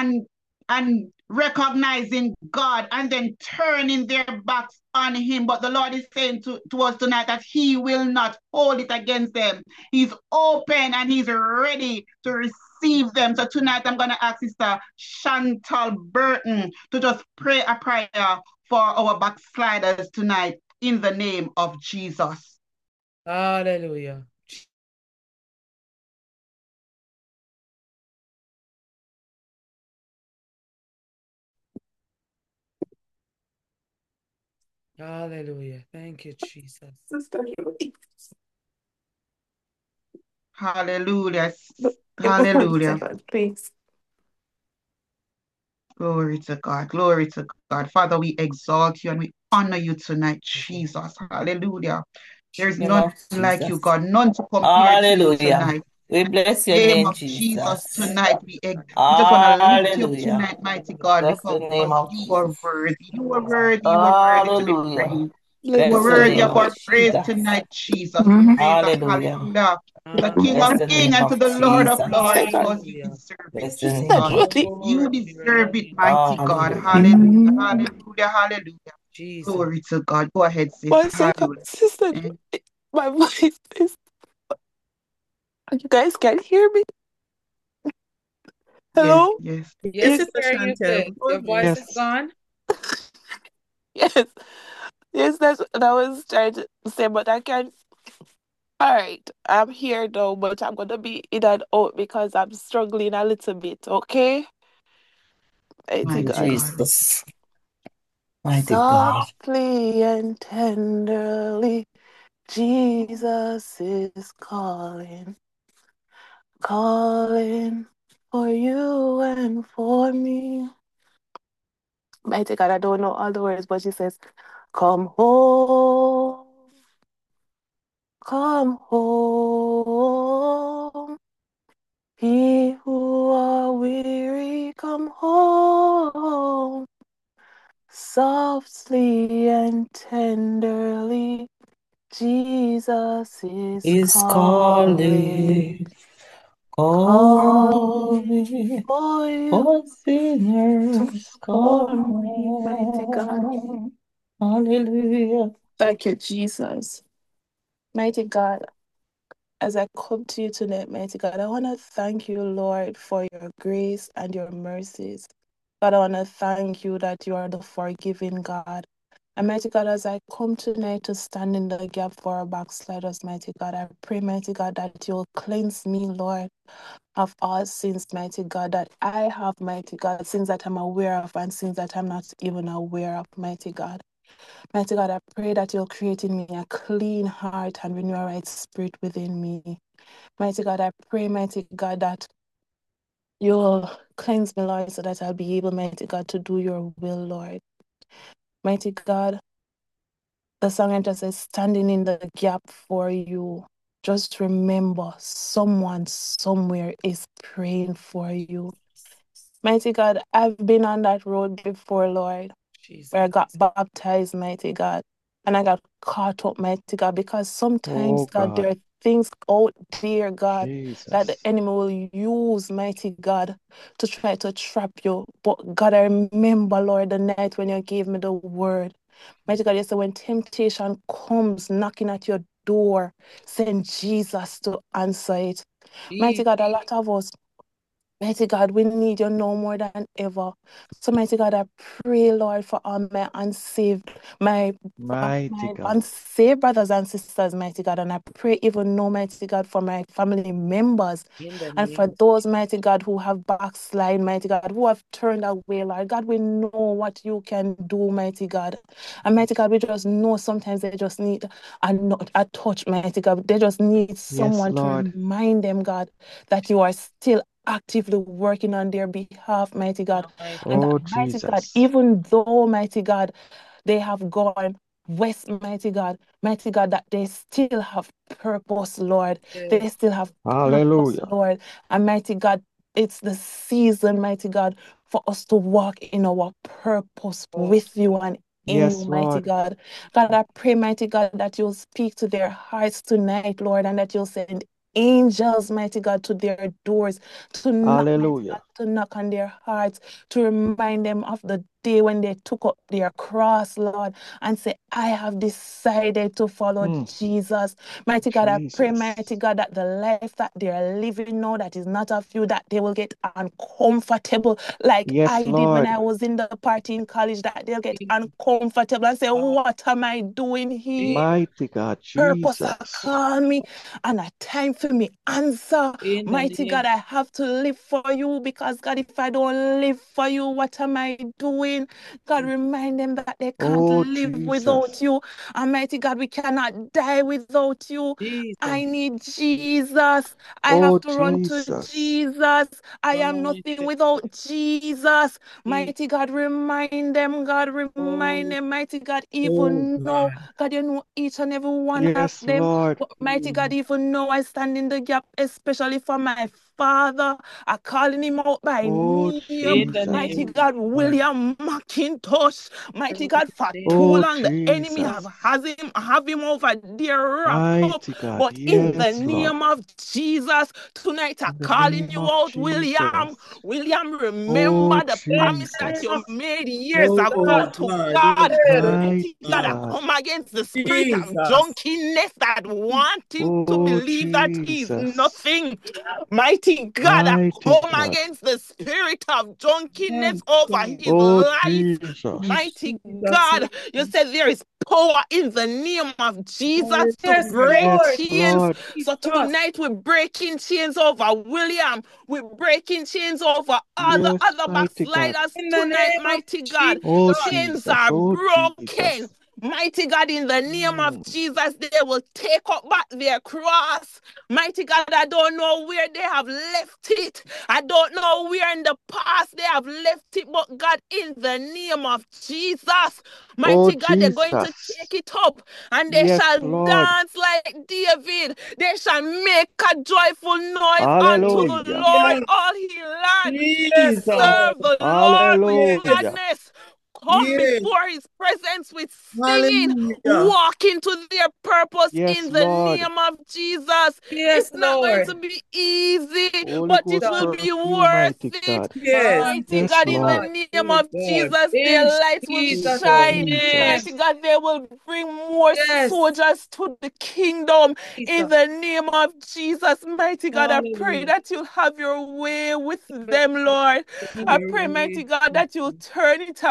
and recognizing God and then turning their backs on him. But the Lord is saying to us tonight that he will not hold it against them. He's open and he's ready to receive them. So tonight I'm going to ask Sister Chantal Burton to just pray a prayer for our backsliders tonight in the name of Jesus. Hallelujah. Hallelujah. Thank you, Jesus. Hallelujah. Hallelujah. Please. Glory to God. Glory to God. Father, we exalt you and we honor you tonight, Jesus. Hallelujah. There is Name none of like you, Jesus. God, none to compare to you Hallelujah. tonight. We bless your Name name, of Jesus Jesus. tonight. We just want to lift you up Hallelujah. tonight, mighty God, Bless the because name of you are Jesus. worthy. You are worthy. You are worthy to be Hallelujah. praised. You are Bless the worthy name of of our praise Jesus. tonight, Jesus. Mhm. Praise and Hallelujah. hallelujah to the King Bless of the Kings name and to of the Lord of Jesus. Lords Second. because you Hallelujah. deserve it, Bless the name Sister of Jesus. Judy. You Glory to your deserve it, name, mighty God. Hallelujah. Hallelujah. Mhm. Hallelujah. Hallelujah. Jesus. Glory to God. Go ahead, sis. 1 second. Hallelujah. Sister Eh, Judy. My voice is. You guys can hear me? Yes, Hello? yes. Yes, Yes, Yes. Sister hear you, Chantel. sis. Go Your ahead. voice is Yes. gone. Yes. Yes, that's what I was trying to say, but I can't. All right. I'm here though, but I'm going to be in and out because I'm struggling a little bit, okay? Mighty Mighty God. God. Jesus. Mighty God. Softly and tenderly, Jesus is calling, calling for you and for me. Mighty God, I don't know all the words, but she says, come home, come home. He who are weary, come home. Softly and tenderly, Jesus Is calling, calling for you for to sinners, come come me, mighty God. home. Hallelujah. Thank you, Jesus. Mighty God, as I come to you tonight, mighty God, I want to thank you, Lord, for your grace and your mercies. God, I want to thank you that you are the forgiving God. And mighty God, as I come tonight to stand in the gap for our backsliders, mighty God, I pray, mighty God, that you'll cleanse me, Lord, of all sins, mighty God, that I have, mighty God, sins that I'm aware of and sins that I'm not even aware of, mighty God. Mighty God, I pray that you'll create in me a clean heart and renew a right spirit within me. Mighty God, I pray, mighty God, that you'll cleanse me, Lord, so that I'll be able, mighty God, to do your will, Lord. Mighty God, the song just says, standing in the gap for you. Just remember, someone somewhere is praying for you. Mighty God, I've been on that road before, Lord, where I got baptized, mighty God, and I got caught up, mighty God, because sometimes, God, there are things out there, God, that the enemy will use, mighty God, to try to trap you. But God, I remember, Lord, the night when you gave me the word. Mighty God, you said when temptation comes knocking at your door, send Jesus to answer it. Mighty God, a lot of us, mighty God, we need you no more than ever. So, mighty God, I pray, Lord, for all my unsaved, my unsaved brothers and sisters, mighty God. And I pray even now, mighty God, for my family members and for those, mighty God, who have backslid, mighty God, who have turned away, Lord. God, we know what you can do, mighty God. And mighty God, we just know sometimes they just need a touch, mighty God. They just need someone to remind them, God, that you are still actively working on their behalf, mighty God. And that, mighty God, even though, mighty God, they have gone west, mighty God, that they still have purpose, Lord. They still have purpose, Lord. And mighty God, it's the season, mighty God, for us to walk in our purpose with you and in you, mighty God. God, I pray, mighty God, that you'll speak to their hearts tonight, Lord, and that you'll send angels, mighty God, to their doors, to knock, mighty God, to knock on their hearts, to remind them of the day when they took up their cross, Lord, and say, I have decided to follow Jesus. Mighty God, I pray, mighty God, that the life that they're living now that is not of you, that they will get uncomfortable like I did when I was in the party in college, that they'll get uncomfortable and say, what am I doing here? Mighty God, Purpose Jesus. call me and a time for me answer. Mighty God, I have to live for you because God, if I don't live for you, what am I doing? God, remind them that they can't live without you. And mighty God, we cannot die without you. I need Jesus. I have to run to Jesus. I am nothing without Jesus. Mighty God, remind them, God, remind them, mighty God, even know, God, you know each and every one of them. But mighty God, even know I stand in the gap, especially for my father. I'm calling him out by name. Mighty God, William McIntosh. Mighty God, for too long the enemy have him over there wrapped up. But in the name of Jesus, tonight I'm calling you out, William. William, remember the promise that you made years ago to God. Mighty God, I come against the spirit of junkiness that want him to believe that he's nothing. Mighty God, I come against the spirit of junkiness over his life. Mighty God, you said there is power in the name of Jesus to break chains. So tonight we're breaking chains over William. We're breaking chains over other backsliders tonight, mighty God. Chains are broken. Mighty God, in the name of Jesus, they will take up back their cross. Mighty God, I don't know where they have left it. I don't know where in the past they have left it, but God, in the name of Jesus, mighty God, they're going to take it up and they shall dance like David. They shall make a joyful noise unto the Lord all he land. They serve the Lord with gladness. Come before his presence with singing, walk into their purpose in the name of Jesus. It's not going to be easy, but it will be worth it. Mighty God, in the name of Jesus, their lights will shine. Mighty God, they will bring more soldiers to the kingdom in the name of Jesus. Mighty God, I pray that you'll have your way with them, Lord. I pray, mighty God, that you'll turn it around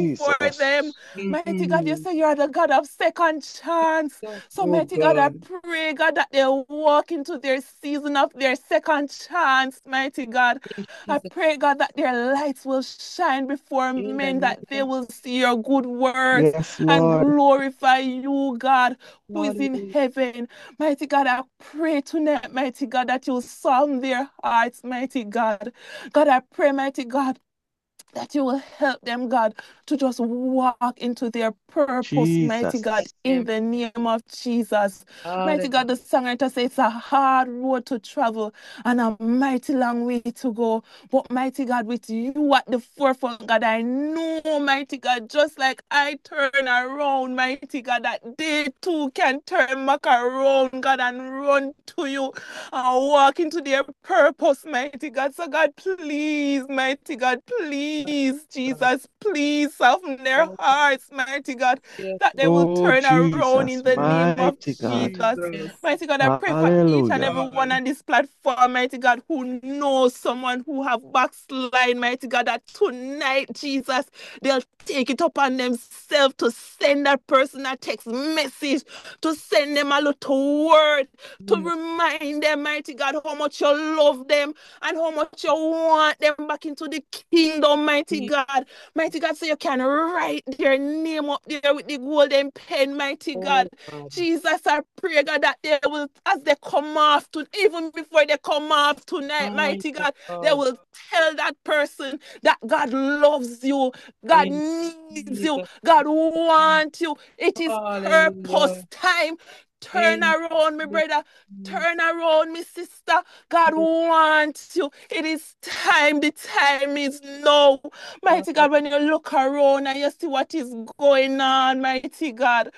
before them. Mighty God, you say you're the God of second chance. So, mighty God, I pray, God, that they walk into their season of their second chance, mighty God. I pray, God, that their lights will shine before men, that they will see your good works Yes, and Lord. glorify you, God, who is in heaven. Mighty God, I pray tonight, mighty God, that you soften their hearts, mighty God. God, I pray, mighty God, that you will help them, God, to just walk into their purpose, mighty God, Jesus. in the name of Jesus. Mighty God, the songwriter says it's a hard road to travel and a mighty long way to go. But mighty God, with you at the forefront, God, I know, mighty God, just like I turn around, mighty God, that they too can turn back around, God, and run to you and walk into their purpose, mighty God. So God, please, mighty God, please, Jesus, please soften their hearts, mighty God, that they will Oh, turn around in Jesus, the name of mighty God. Jesus. Mighty God, I pray for each and every Hallelujah. one on this platform, mighty God, who knows someone who have backslide, mighty God, that tonight, Jesus, they'll take it upon themselves to send that person a text message, to send them a little word, to remind them, mighty God, how much you love them and how much you want them back into the kingdom, mighty God. Mighty God, so you can write their name up there with the golden pen, mighty God. Jesus, I pray, God, that they will, as they come off, to even before they come off tonight, mighty God, they will tell that person that God loves you, God needs you, God wants you. It is purpose time. Turn around, my brother. Turn around, my sister. God wants you. It is time. The time is now. Mighty God, when you look around and you see what is going on, mighty God,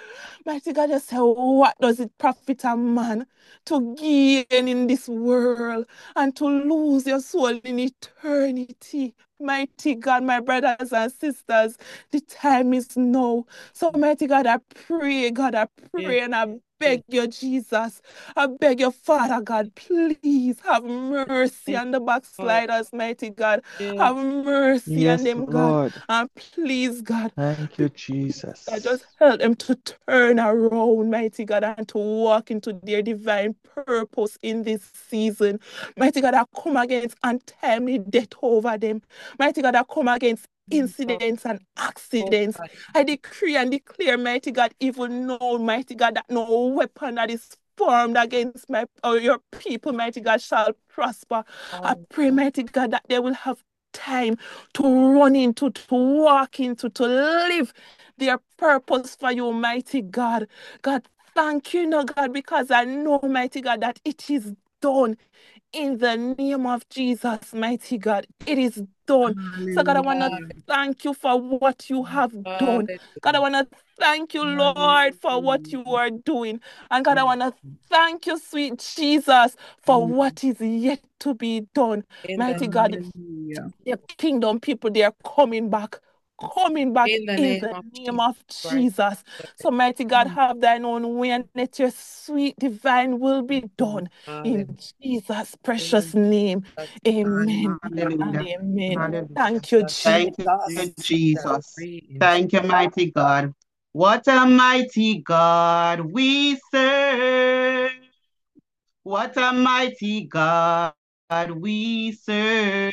you say, what does it profit a man to gain in this world and to lose your soul in eternity? Mighty God, my brothers and sisters, the time is now. So, mighty God, I pray, God, I pray and I beg you, Jesus. I beg you, Father God, please have mercy on the backsliders, mighty God. Have mercy on Yes, them, God. Lord. And please, God, Thank you, I just Jesus. help them to turn around, mighty God, and to walk into their divine purpose in this season. Mighty God, I come against untimely death over them. Mighty God, I come against incidents and accidents. I decree and declare, mighty God, even now, mighty God, that no weapon that is formed against my or your people, mighty God, shall prosper. I pray, mighty God, that they will have time to run into, to walk into, to live their purpose for you, mighty God. God, thank you, no God, because I know, mighty God, that it is done. In the name of Jesus, mighty God, it is done. So, God, I want to thank you for what you have done. God, I want to thank you, Lord, for what you are doing. And God, I want to thank you, sweet Jesus, for what is yet to be done. Mighty God, the kingdom people, they are coming back in the name of Jesus. So, mighty God, have thine own way and let your sweet divine will be done in Jesus' precious name. Amen and Hallelujah. amen. Hallelujah. Thank you, Thank you, Jesus. Jesus. Thank you, mighty God. What a mighty God we serve. What a mighty God we serve.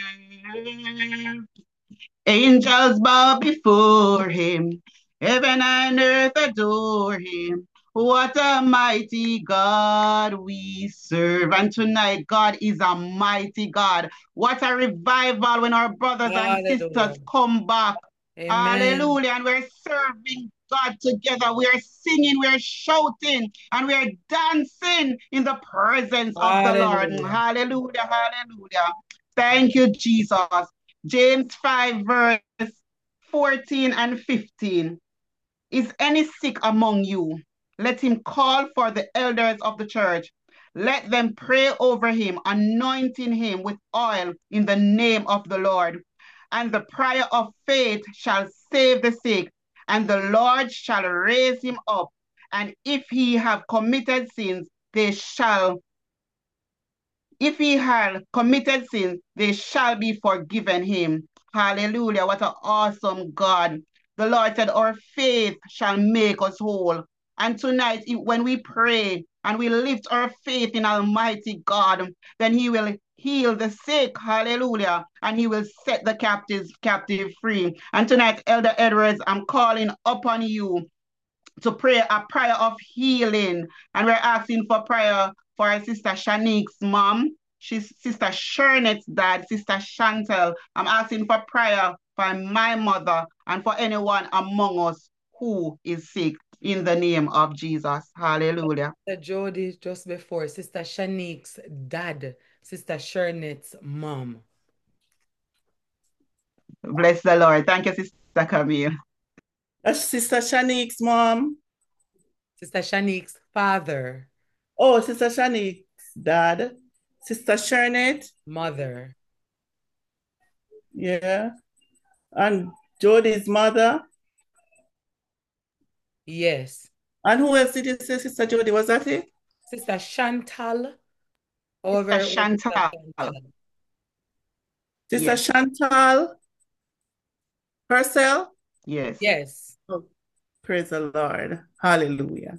Angels bow before him. Heaven and earth adore him. What a mighty God we serve. And tonight, God is a mighty God. What a revival when our brothers and sisters come back. Hallelujah. And we're serving God together. We are singing, we are shouting, and we are dancing in the presence of the Lord. Hallelujah. Hallelujah. Thank you, Jesus. James 5, verse 14 and 15. Is any sick among you? Let him call for the elders of the church. Let them pray over him, anointing him with oil in the name of the Lord. And the prayer of faith shall save the sick, and the Lord shall raise him up. And if he have committed sins, if he had committed sins, they shall be forgiven him. Hallelujah. What an awesome God The Lord said, our faith shall make us whole. And tonight, when we pray and we lift our faith in Almighty God, then He will heal the sick, hallelujah, and He will set the captive free. And tonight, Elder Edwards, I'm calling upon you to pray a prayer of healing. And we're asking for prayer for our sister Shanique's mom, she's Sister Shernet's dad, Sister Chantel. I'm asking for prayer for my mother and for anyone among us who is sick in the name of Jesus. Hallelujah. Sister Jody, just before, Sister Shanique's dad, Sister Shernet's mom. Bless the Lord. Thank you, Sister Camille. Sister Shanique's mom. Sister Shanique's father. Oh, Sister Shanique's dad. Sister Shernet. Mother. Yeah. And Jody's mother. Yes. And who else did you say, Sister Jody? Was that it? Sister Chantal. Sister Chantal. Sister yes. Chantal herself? Yes. Yes. Oh, praise the Lord. Hallelujah.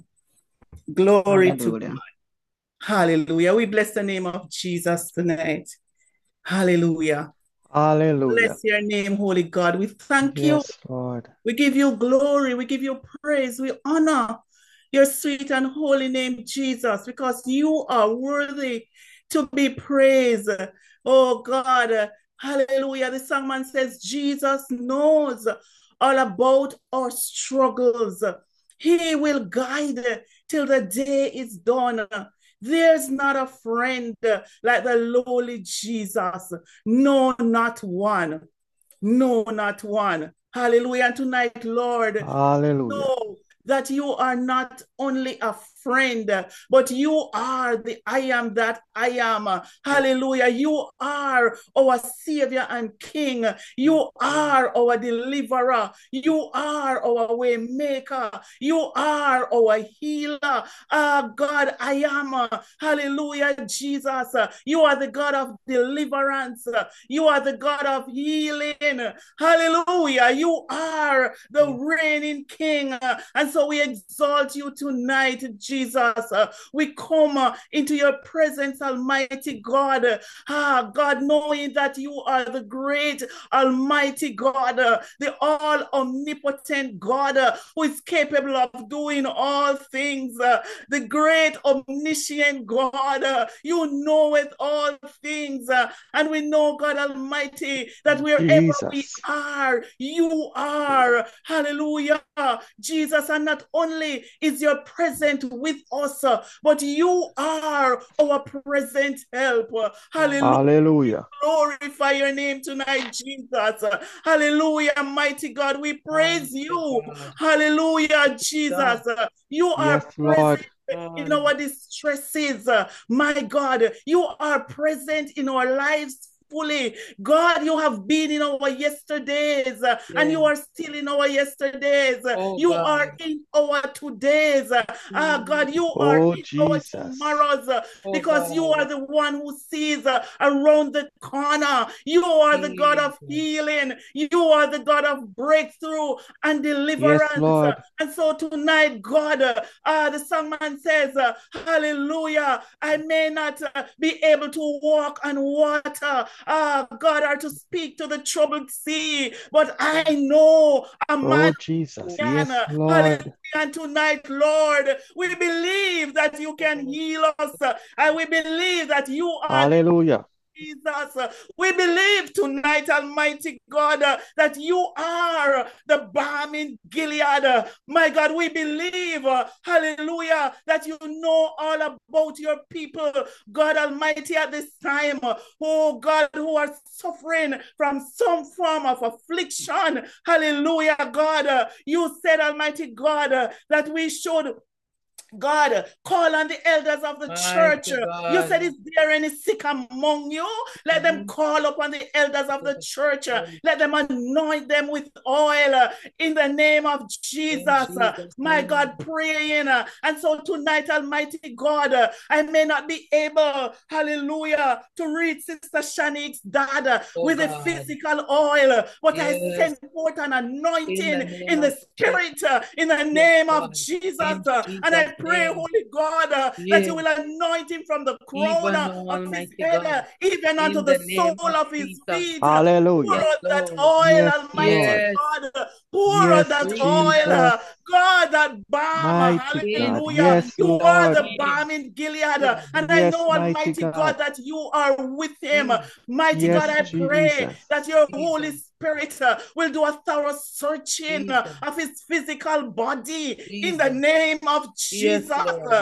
Glory to God. Hallelujah. We bless the name of Jesus tonight. Hallelujah. Hallelujah. Bless your name, Holy God. We thank you. Yes, Lord. We give you glory. We give you praise. We honor your sweet and holy name, Jesus, because you are worthy to be praised. Oh God. Hallelujah. The songman says, Jesus knows all about our struggles. He will guide till the day is done. There's not a friend like the lowly Jesus. No, not one. No, not one. Hallelujah. And tonight, Lord, hallelujah, know that you are not only a friend, but you are the I am that I am. Hallelujah. You are our Savior and King. You are our deliverer. You are our way maker. You are our healer. God, I am. Hallelujah, Jesus. You are the God of deliverance. You are the God of healing. Hallelujah. You are the reigning King. And so we exalt you tonight, Jesus. We come into your presence, Almighty God. God, knowing that you are the great, Almighty God, the all omnipotent God who is capable of doing all things, the great omniscient God. You knoweth all things. And we know, God Almighty, that wherever we are, you are. Hallelujah. Jesus, and not only is your present with us, but you are our present help. Hallelujah. Hallelujah. Glorify your name tonight, Jesus. Hallelujah, mighty God. We praise you. Hallelujah, Jesus. You are present in our distresses. My God, you are present in our lives fully. God, you have been in our yesterdays, and you are still in our yesterdays. You are in our todays. God, you are in our tomorrows, because you are the one who sees around the corner. You are the God of healing. You are the God of breakthrough and deliverance. Yes, Lord. And so tonight, God, the songman says, hallelujah, I may not be able to walk on water, God, or to speak to the troubled sea, but I know a man. Jesus, can. yes, Lord. Hallelujah. And tonight, Lord, we believe that you can heal us, and we believe that you are. Hallelujah. Jesus, we believe tonight, Almighty God, that you are the balm in Gilead. My God, we believe, hallelujah, that you know all about your people, God Almighty, at this time, oh God, who are suffering from some form of affliction. Hallelujah, God. You said, Almighty God, that we should God, call on the elders of the church. You said, is there any sick among you? Let them call upon the elders of the church. Let them anoint them with oil in the name of Jesus. My God, praying. And so tonight, Almighty God, I may not be able, hallelujah, to reach Sister Shanique's dad with a physical oil, but I send forth an anointing in the spirit, in the name of Jesus. And I pray, Holy God, that you will anoint him from the crown of his head, even unto the sole of his feet. Hallelujah. Pour out that oil, Almighty God. Pour out that oil, God, that balm. Hallelujah. You are the balm in Gilead. And I know, Almighty God, that you are with him. Mighty God, I pray that your Holy Spirit will do a thorough searching of his physical body in the name of Jesus.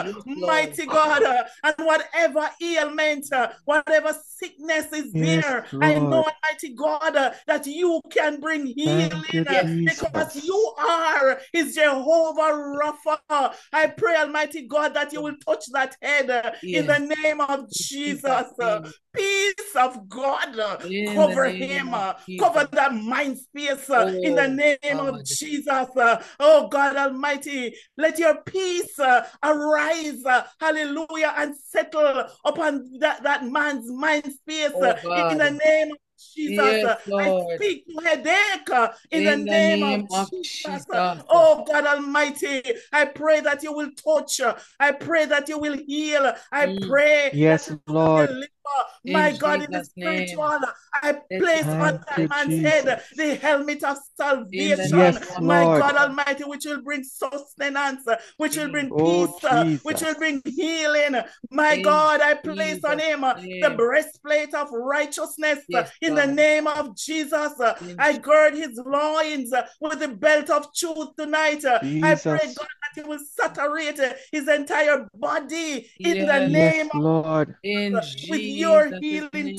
Mighty God, and whatever ailment, whatever sickness is there, I know, Almighty God, that you can bring healing because you are his Jehovah Rapha. I pray, Almighty God, that you will touch that head in the name of Jesus. Peace of God cover him, cover that mind space in the name of Jesus. Oh God Almighty, let your peace arise, hallelujah, and settle upon that man's mind space in the name of Jesus. I speak to headache in the name of Jesus. Oh God Almighty, I pray that you will touch. I pray that you will heal. I pray that you will deliver. My God, in the spiritual, I place on that man's head the helmet of salvation. My God Almighty, which will bring sustenance, which will bring peace, which will bring healing. My God, I place on him the breastplate of righteousness in the name of Jesus. I gird his loins with the belt of truth tonight. I pray, God, that he will saturate his entire body in the name of Lord. With your healing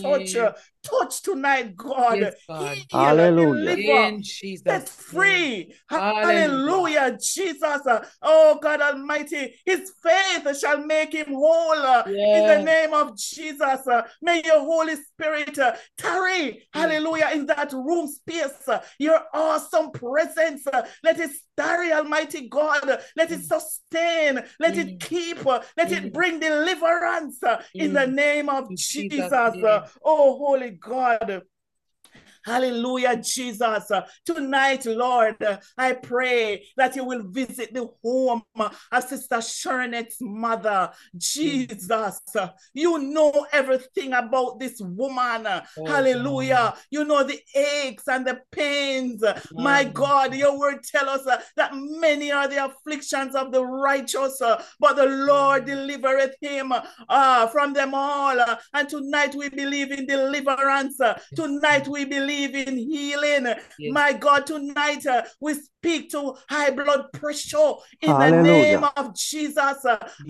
touch tonight, God. Heal, hallelujah. Deliver, set free. Hallelujah, Jesus. Oh God Almighty, his faith shall make him whole in the name of Jesus. May your Holy Spirit tarry, hallelujah, in that room space. Your awesome presence. Let it tarry, Almighty God. Let it sustain. Let it keep. Let it bring deliverance in the name of Jesus. Oh, Holy God. Hallelujah, Jesus. Tonight, Lord, I pray that you will visit the home of Sister Sharnette's mother. Jesus, you know everything about this woman. Hallelujah. You know the aches and the pains. My God, your word tells us that many are the afflictions of the righteous, but the Lord delivereth him from them all. And tonight we believe in deliverance. Tonight we believe in healing. My God, tonight we speak to high blood pressure in the name of Jesus.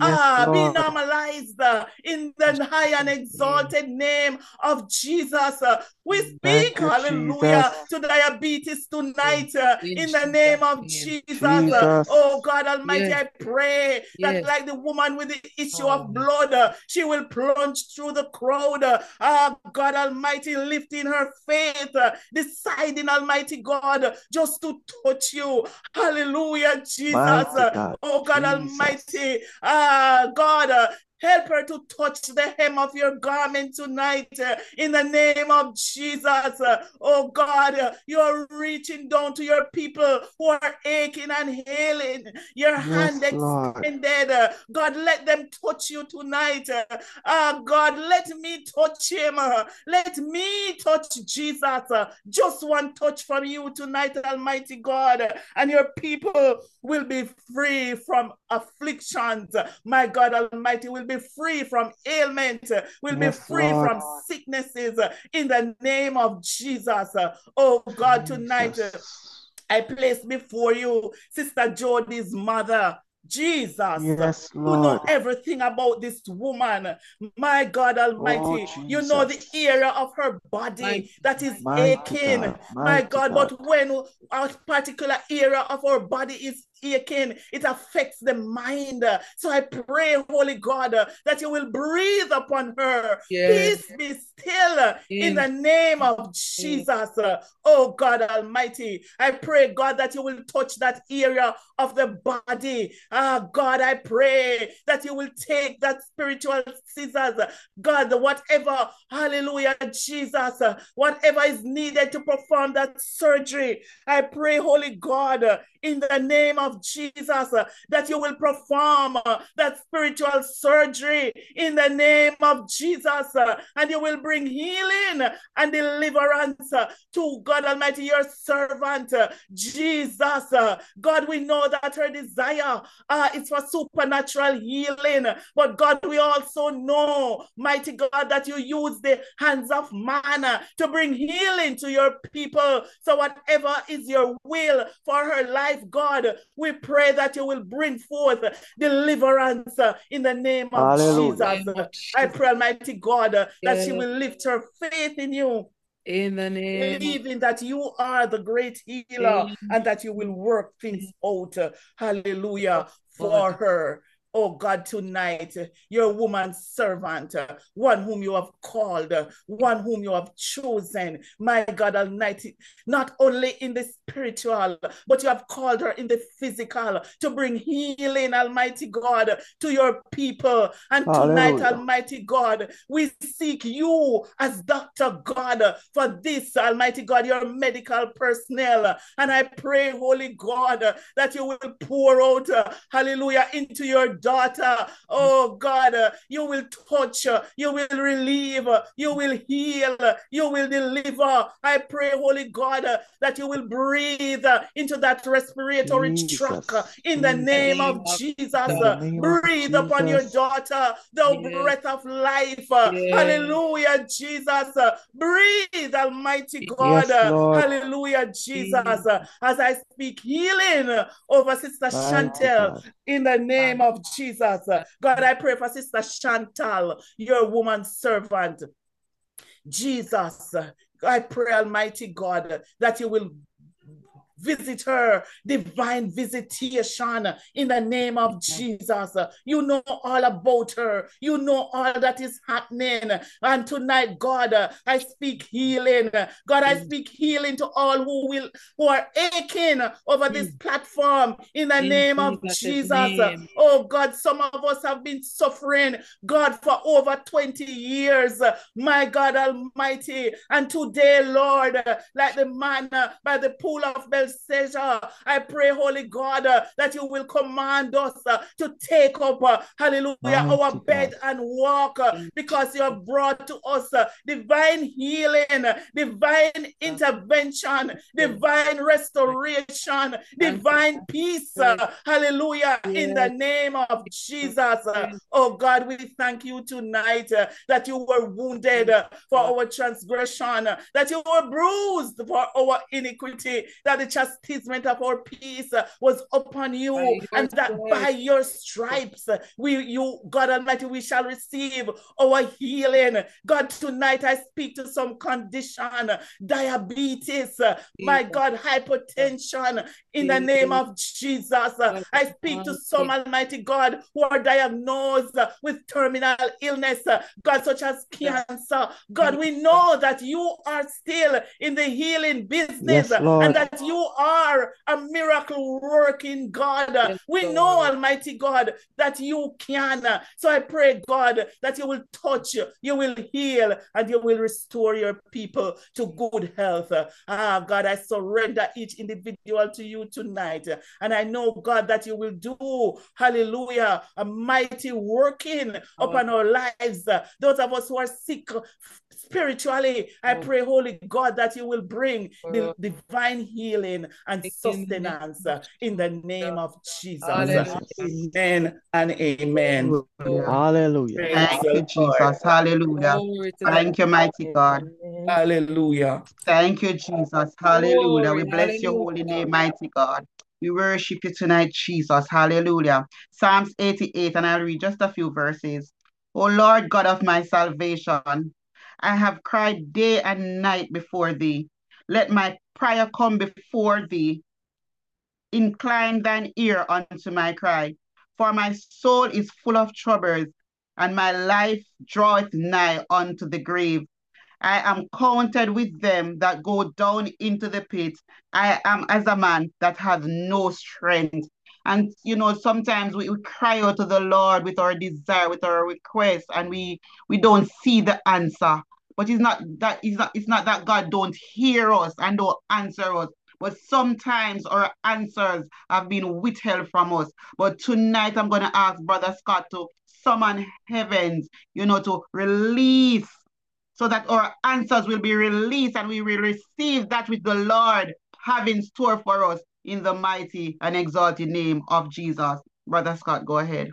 Be normalized in the high and exalted name of Jesus. We speak, hallelujah, to diabetes tonight in the name of Jesus. Oh God Almighty, I pray that like the woman with the issue of blood, she will plunge through the crowd. God Almighty, lifting her faith, deciding, Almighty God, just to touch you. Hallelujah, Jesus. Oh God Almighty, God, help her to touch the hem of your garment tonight in the name of Jesus. Oh God, you're reaching down to your people who are aching and ailing. Your hand extended. God, let them touch you tonight. God, let me touch him. Let me touch Jesus. Just one touch from you tonight, Almighty God, and your people will be free from afflictions. My God Almighty will be free from ailment, will be free from sicknesses in the name of Jesus. Oh God, tonight I place before you Sister Jody's mother. Jesus, who know everything about this woman. My God Almighty, you know the area of her body that is aching. My God, but when a particular area of her body is aching. It affects the mind. So I pray, Holy God, that you will breathe upon her. Yes. Peace be still in the name of Jesus. Oh God Almighty, I pray, God, that you will touch that area of the body. God, I pray that you will take that spiritual scissors, God, whatever, hallelujah, Jesus, whatever is needed to perform that surgery. I pray, Holy God, in the name of Jesus, that you will perform that spiritual surgery in the name of Jesus, and you will bring healing and deliverance to, God Almighty, your servant, Jesus. God, we know that her desire is for supernatural healing, but God, we also know, mighty God, that you use the hands of man to bring healing to your people. So whatever is your will for her life, God, we pray that you will bring forth deliverance in the name of Jesus. I pray, Almighty God, that she will lift her faith in you, in the name, believing that you are the great healer and that you will work things out, hallelujah, for her. Oh God, tonight, your woman servant, one whom you have called, one whom you have chosen, my God Almighty, not only in the spiritual, but you have called her in the physical to bring healing, Almighty God, to your people. And tonight, Almighty God, we seek you as Dr. God for this, Almighty God, your medical personnel. And I pray, Holy God, that you will pour out, hallelujah, into your daughter. Oh God, you will touch, you will relieve, you will heal, you will deliver. I pray, Holy God, that you will breathe into that respiratory tract in the name of Jesus. Breathe upon your daughter the breath of life. Hallelujah, Jesus. Breathe, Almighty God. Hallelujah, Jesus. As I speak healing over Sister Chantel in the name of Jesus. God, I pray for Sister Chantal, your woman servant. Jesus, I pray, Almighty God, that you will visit her, divine visitation in the name of Jesus. You know all about her. You know all that is happening. And tonight, God, I speak healing. God, I speak healing to all who are aching over this platform in the name of Jesus. Oh God, some of us have been suffering, God, for over 20 years. My God Almighty. And today, Lord, like the man by the pool of Bethesda, I pray, Holy God, that you will command us to take up, hallelujah, our bed and walk, because you have brought to us divine healing, divine intervention, divine restoration, divine peace, hallelujah, in the name of Jesus. Oh God, we thank you tonight that you were wounded for our transgression, that you were bruised for our iniquity, that the chastisement of our peace was upon you, and that by your stripes, God Almighty, we shall receive our healing. God, tonight I speak to some condition, diabetes, my God, hypertension, in the name of Jesus. I speak to some, Almighty God, who are diagnosed with terminal illness, God, such as cancer. God, we know that you are still in the healing business, and that you are a miracle working God. We know, Almighty God, that you can. So I pray, God, that you will touch, you will heal, and you will restore your people to good health. God, I surrender each individual to you tonight. And I know, God, that you will do, hallelujah, a mighty working upon our lives. Those of us who are sick spiritually, I pray, Holy God, that you will bring the divine healing and sustenance in the name of Jesus. Amen and amen. Hallelujah. Thank you, Jesus. Hallelujah. Thank you, mighty God. Hallelujah. Thank you, Jesus. Hallelujah. We bless your holy name, mighty God. We worship you tonight, Jesus. Hallelujah. Psalms 88, and I'll read just a few verses. O Lord God of my salvation, I have cried day and night before thee. Let my prayer come before thee incline thine ear unto my cry. For my soul is full of troubles, and my life draweth nigh unto the grave. I am counted with them that go down into the pit. I am as a man that has no strength. And sometimes we cry out to the Lord with our desire, with our request, and we don't see the answer. But it's not that God don't hear us and don't answer us. But sometimes our answers have been withheld from us. But tonight I'm going to ask Brother Scott to summon heavens, to release so that our answers will be released and we will receive that which the Lord have in store for us in the mighty and exalted name of Jesus. Brother Scott, go ahead.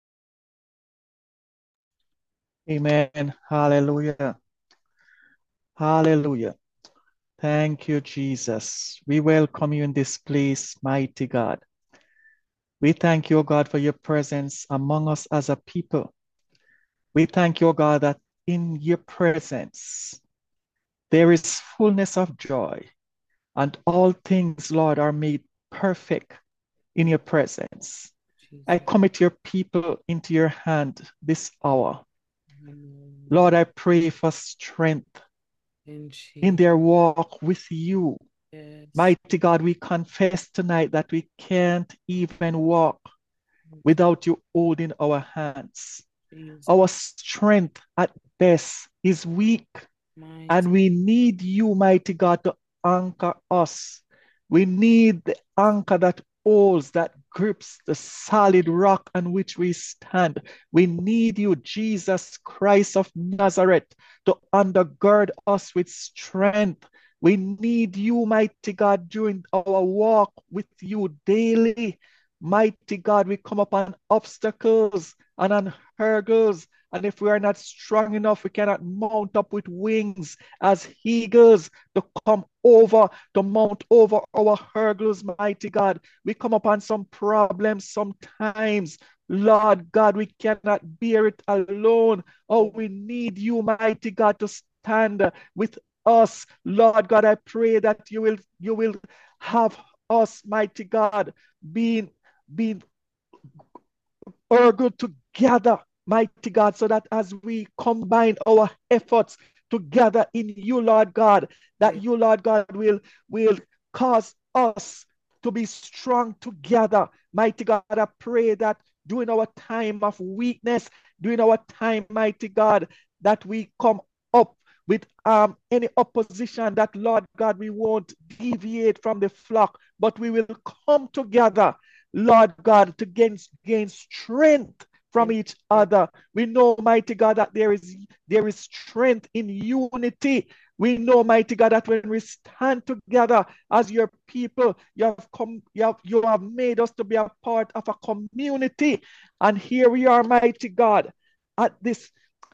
Amen. Hallelujah. Hallelujah. Thank you, Jesus. We welcome you in this place, mighty God. We thank you, God, for your presence among us as a people. We thank you, God, that in your presence there is fullness of joy, and all things, Lord, are made perfect in your presence. Jesus. I commit your people into your hand this hour. Lord, I pray for strength in their walk with you. Yes. Mighty God, we confess tonight that we can't even walk without you holding our hands. Jesus. Our strength at best is weak, and we need you, mighty God, to anchor us. We need the anchor that holds, that grips the solid rock on which we stand. We need you, Jesus Christ of Nazareth, to undergird us with strength. We need you, mighty God, during our walk with you daily. Mighty God, we come upon obstacles and on hurdles, and if we are not strong enough, we cannot mount up with wings as eagles to mount over our hurdles, mighty God. We come upon some problems sometimes. Lord God, we cannot bear it alone. Oh, we need you, mighty God, to stand with us. Lord God, I pray that you will have us, mighty God, being good together, mighty God, so that as we combine our efforts together in you, Lord God, that you, Lord God, will cause us to be strong together. Mighty God, I pray that during our time of weakness, during our time, mighty God, that we come up with any opposition, that, Lord God, we won't deviate from the flock, but we will come together, Lord God, to gain strength from each other. We know, mighty God, that there is strength in unity. We know, mighty God, that when we stand together as your people, you have made us to be a part of a community. And here we are, mighty God, at this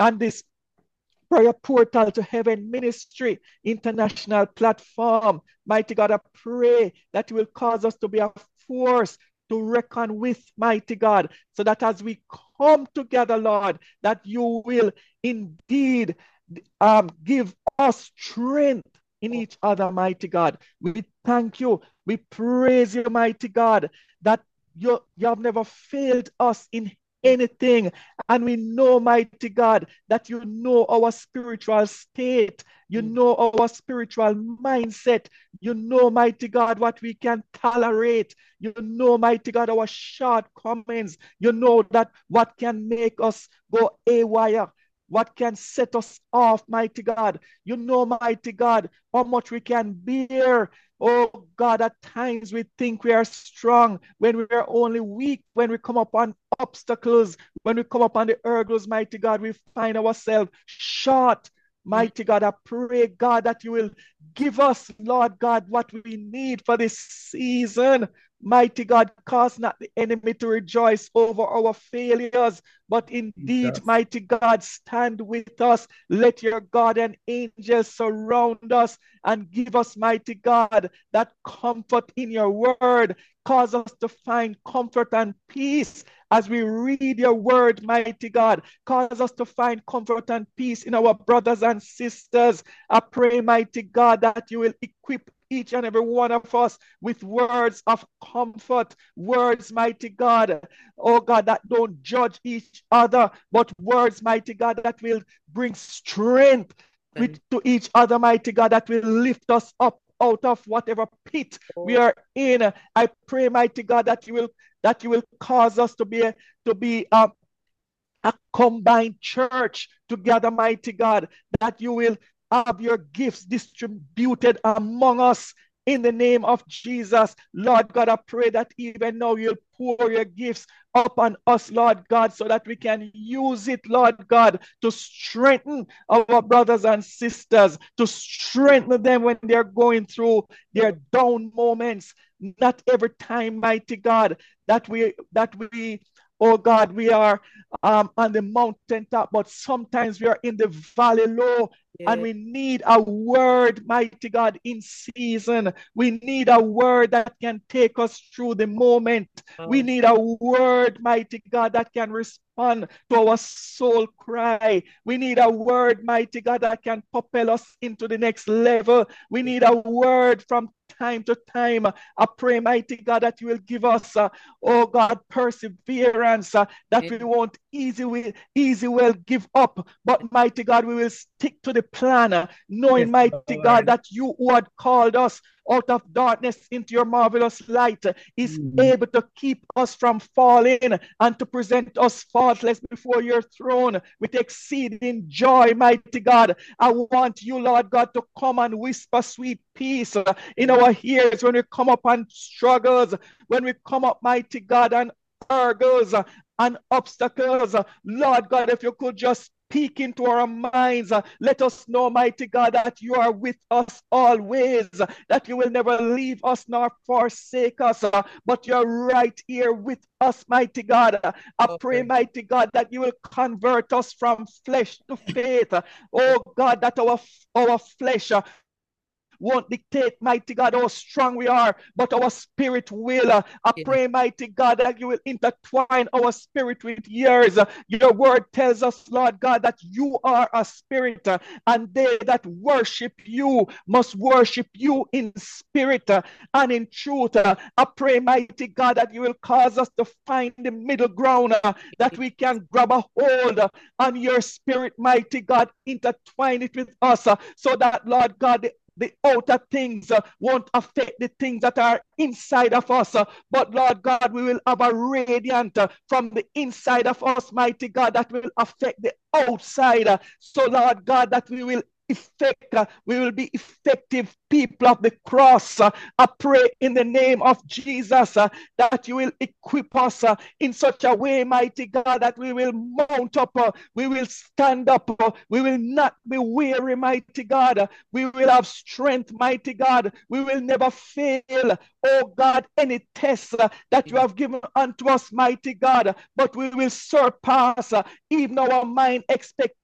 Prayer Portal to Heaven Ministry International platform. Mighty God, I pray that you will cause us to be a force to reckon with, mighty God, so that as we come together, Lord, that you will indeed give us strength in each other, mighty God. We thank you. We praise you, mighty God, that you have never failed us in anything. And we know, mighty God, that you know our spiritual state. You know our spiritual mindset. You know, mighty God, what we can tolerate. You know, mighty God, our shortcomings. You know that what can make us go haywire. What can set us off, mighty God? You know, mighty God, how much we can bear. Oh God, at times we think we are strong when we are only weak. When we come upon obstacles, when we come upon the hurdles, mighty God, we find ourselves short. Mighty God, I pray, God, that you will give us, Lord God, what we need for this season. Mighty God, cause not the enemy to rejoice over our failures, but indeed, yes, mighty God, stand with us. Let your guardian angels surround us and give us, mighty God, that comfort in your word. Cause us to find comfort and peace as we read your word, mighty God. Cause us to find comfort and peace in our brothers and sisters. I pray, mighty God, that you will equip each and every one of us with words of comfort, words, mighty God, oh God, that don't judge each other, but words, mighty God, that will bring strength to each other, mighty God, that will lift us up out of whatever pit we are in. I pray, mighty God, that you will cause us to be a combined church together, mighty God, that you will have your gifts distributed among us in the name of Jesus. Lord God, I pray that even now you'll pour your gifts upon us, Lord God, so that we can use it, Lord God, to strengthen our brothers and sisters, to strengthen them when they're going through their down moments. Not every time, mighty God, that we oh God, we are on the mountaintop, but sometimes we are in the valley low. And we need a word, mighty God, in season. We need a word that can take us through the moment. We need a word, mighty God, that can respond to our soul cry. We need a word, mighty God, that can propel us into the next level. We need a word from time to time. I pray, mighty God, that you will give us, oh God, perseverance, that we won't easy well give up, but mighty God, we will stick to the plan, knowing, mighty God, that you who had called us out of darkness into your marvelous light is able to keep us from falling and to present us faultless before your throne with exceeding joy, mighty God. I want you, Lord God, to come and whisper sweet peace in our ears when we come up on struggles, when we come up, mighty God, and hurdles and obstacles. Lord God, if you could just speak into our minds, let us know, mighty God, that you are with us always, that you will never leave us nor forsake us, but you're right here with us, mighty God. I pray, mighty God, that you will convert us from flesh to faith. Oh God, that our flesh won't dictate, mighty God, how strong we are, but our spirit will. I pray, mighty God, that you will intertwine our spirit with yours. Your word tells us, Lord God, that you are a spirit, and they that worship you must worship you in spirit and in truth. I pray, mighty God, that you will cause us to find the middle ground, that we can grab a hold on your spirit, mighty God, intertwine it with us, so that, Lord God, the outer things won't affect the things that are inside of us. But Lord God, we will have a radiant from the inside of us, mighty God, that will affect the outside. So Lord God, that we will be effective people of the cross. I pray in the name of Jesus that you will equip us in such a way, mighty God, that we will mount up, we will stand up, we will not be weary, mighty God. We will have strength, mighty God. We will never fail, oh God, any test that you have given unto us, mighty God, but we will surpass even our mind expectations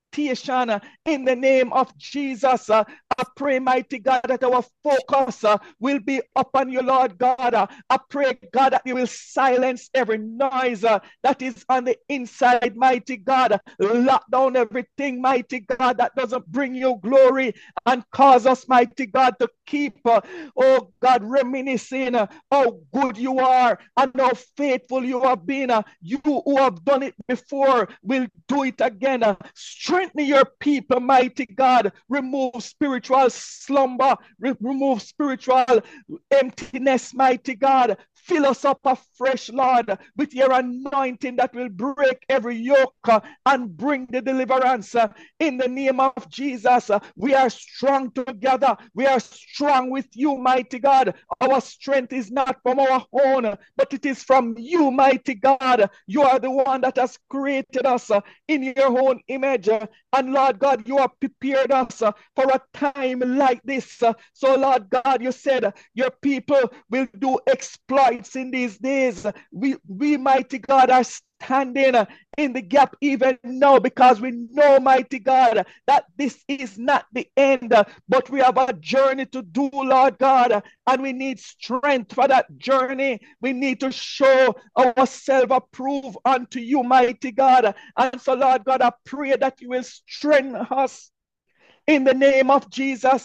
in the name of Jesus. I pray, mighty God, that our focus will be upon you, Lord God. I pray, God, that you will silence every noise that is on the inside, mighty God. Lock down everything, mighty God, that doesn't bring you glory, and cause us, mighty God, to keep, oh God, reminiscing how good you are and how faithful you have been. You who have done it before will do it again. Strengthen your people, mighty God. Remove spiritual slumber, remove spiritual emptiness, mighty God. Fill us up afresh, Lord, with your anointing that will break every yoke and bring the deliverance. In the name of Jesus, we are strong together. We are strong with you, mighty God. Our strength is not from our own, but it is from you, mighty God. You are the one that has created us in your own image. And Lord God, you have prepared us for a time like this. So Lord God, you said your people will do exploits in these days. We mighty God, are standing in the gap even now, because we know, mighty God, that this is not the end, but we have a journey to do, Lord God, and we need strength for that journey. We need to show ourselves approved unto you, mighty God. And so, Lord God, I pray that you will strengthen us in the name of Jesus.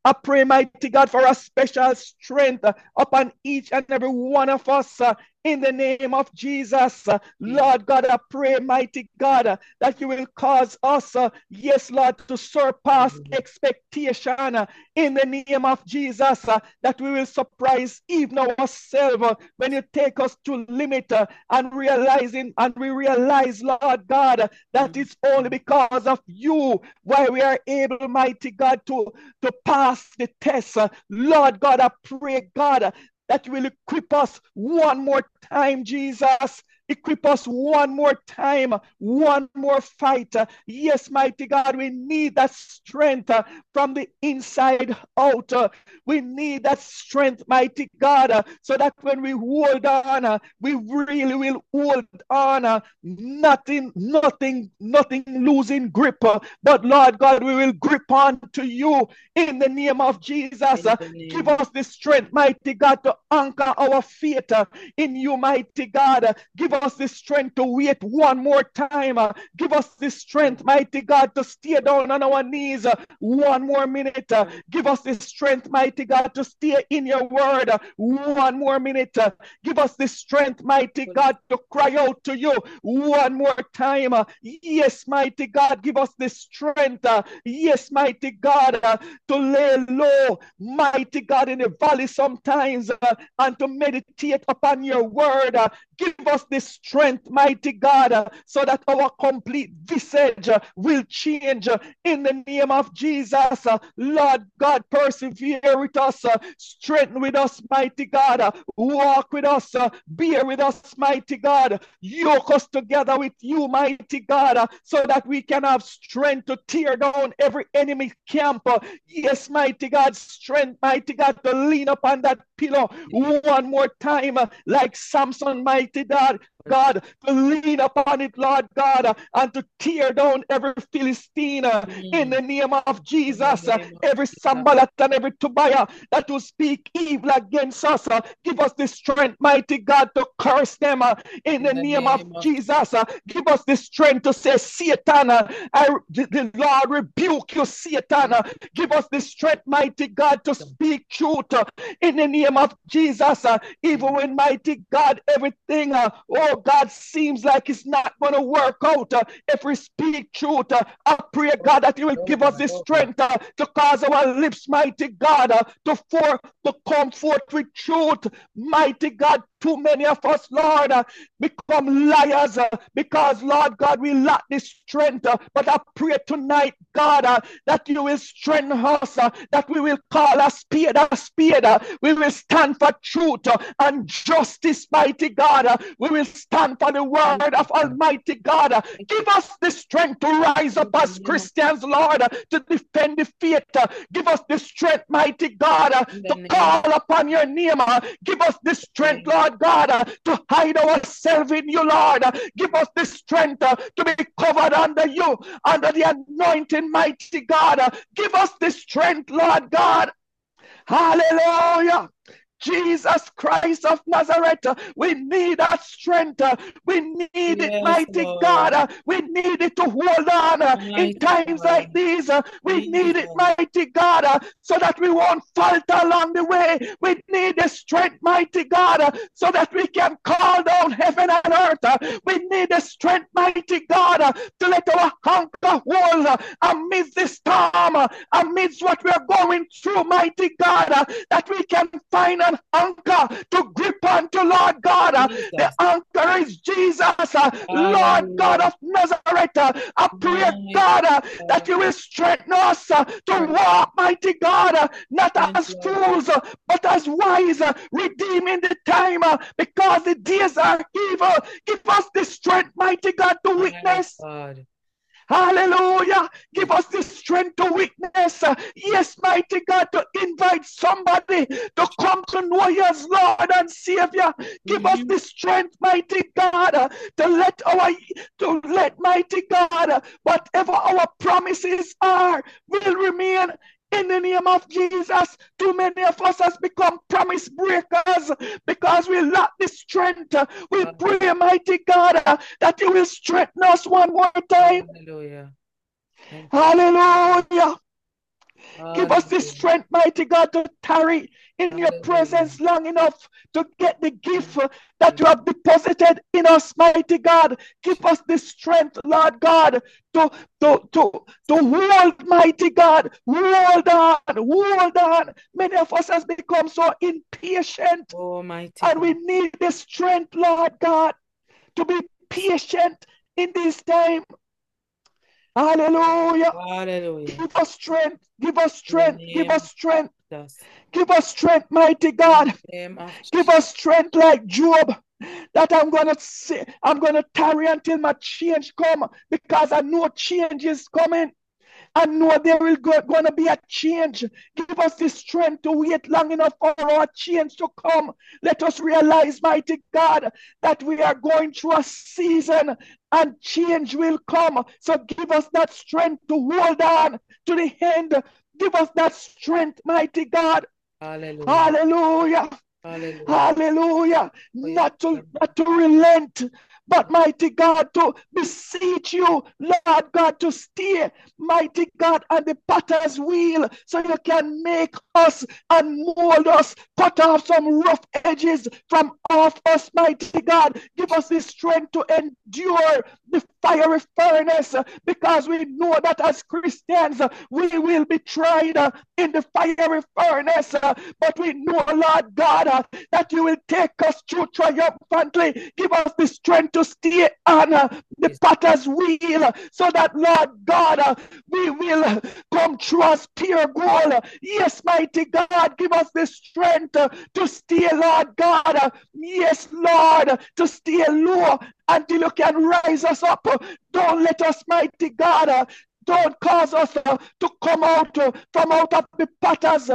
I pray, mighty God, for a special strength upon each and every one of us in the name of Jesus. Lord God, I pray, mighty God, that you will cause us, yes, Lord, to surpass expectation in the name of Jesus, that we will surprise even ourselves when you take us to limit and we realize, Lord God, that it's only because of you why we are able, mighty God, to pass the test. Lord God, I pray, God, that you will equip us one more time, Jesus. Equip us one more time, one more fight. Yes, mighty God, we need that strength from the inside out. We need that strength, mighty God, so that when we hold on, we really will hold on. Nothing losing grip. But Lord God, we will grip on to you in the name of Jesus. Give us the strength, mighty God, to anchor our faith in you, mighty God. Give us the strength to wait one more time. Give us the strength, mighty God, to stay down on our knees one more minute. Give us the strength, mighty God, to stay in your word one more minute. Give us the strength, mighty God, to cry out to you one more time. Yes, mighty God, give us the strength. Yes, mighty God, to lay low, mighty God, in the valley sometimes and to meditate upon your word. Give us the strength, mighty God, so that our complete visage will change in the name of Jesus. Lord God, persevere with us, strengthen with us, mighty God, walk with us, bear with us, mighty God, yoke us together with you, mighty God, so that we can have strength to tear down every enemy camp. Yes, mighty God, strength, mighty God, to lean upon that pillow one more time, like Samson, mighty God, to lean upon it, Lord God, and to tear down every Philistine in the name of Jesus. Every Sanballat and every Tobiah that will speak evil against us, give us the strength, mighty God, to curse them in the name of Jesus. Give us the strength to say, Satan, the Lord rebuke you, Satan. Give us the strength, mighty God, to speak truth in the name of Jesus. Even when, mighty God, everything, oh God, seems like it's not going to work out. If we speak truth, I pray, God, that you will give us the strength to cause our lips, mighty God, to come forth with truth. Mighty God, too many of us, Lord, become liars because, Lord God, we lack the strength. But I pray tonight, God, that you will strengthen us, that we will call a spade a spade. We will stand for truth and justice, mighty God. We will stand for the word of Almighty God. Give us the strength to rise up as Christians, Lord, to defend the faith. Give us the strength, mighty God, to call upon your name. Give us the strength, Lord God, to hide ourselves in you, Lord. Give us the strength to be covered under you, under the anointing, mighty God. Give us the strength, Lord God. Hallelujah. Jesus Christ of Nazareth, we need that strength. We need it, mighty God. We need it to hold on in times like these. We need it, mighty God, so that we won't falter along the way. We need the strength, mighty God, so that we can call down heaven and earth. We need the strength, mighty God, to let our anchor hold amidst the storm, amidst what we are going through, mighty God, that we can find an anchor to grip onto, Lord God. The anchor is Jesus, Lord God of Nazareth. I pray, God, that you will strengthen us to walk, mighty God, not as fools, but as wise, redeeming the time because the days are evil. Give us the strength, mighty God, to witness. Hallelujah. Give us the strength to witness. Yes, mighty God, to invite somebody to come to know you as Lord and Savior. Give us the strength, mighty God, to let mighty God, whatever our promises are, will remain. In the name of Jesus, too many of us has become promise breakers because we lack the strength. We pray, mighty God, that you will strengthen us one more time. Hallelujah. Hallelujah. Give us the strength, mighty God, to tarry in your Hallelujah. presence long enough to get the gift that you have deposited in us, mighty God. Give us the strength, Lord God, to hold, mighty God. Hold on. Many of us has become so impatient. Oh, mighty And God. we need the strength, Lord God, to be patient in this time. Hallelujah. Hallelujah. Give us strength. Give us strength. Give us strength. Jesus. Give us strength, mighty God. In the name of Give us strength like Job. That I'm gonna tarry until my change come, because I know change is coming. I know there will gonna be a change. Give us the strength to wait long enough for our change to come. Let us realize, mighty God, that we are going through a season and change will come. So give us that strength to hold on to the end. Give us that strength, mighty God. Hallelujah. Hallelujah. Hallelujah. Hallelujah. Not to relent, but mighty God, to beseech you, Lord God, to stay, mighty God, on the potter's wheel, so you can make us and mold us, cut off some rough edges from off us, mighty God. Give us the strength to endure the fiery furnace, because we know that as Christians, we will be tried in the fiery furnace, but we know, Lord God, that you will take us through triumphantly. Give us the strength to stay on the potter's wheel, so that, Lord God, we will come through as pure gold. Yes, mighty God, give us the strength to stay, Lord God. Yes, Lord, to stay low until you can rise us up. Don't let us, mighty God, don't cause us to come out from out of the potter's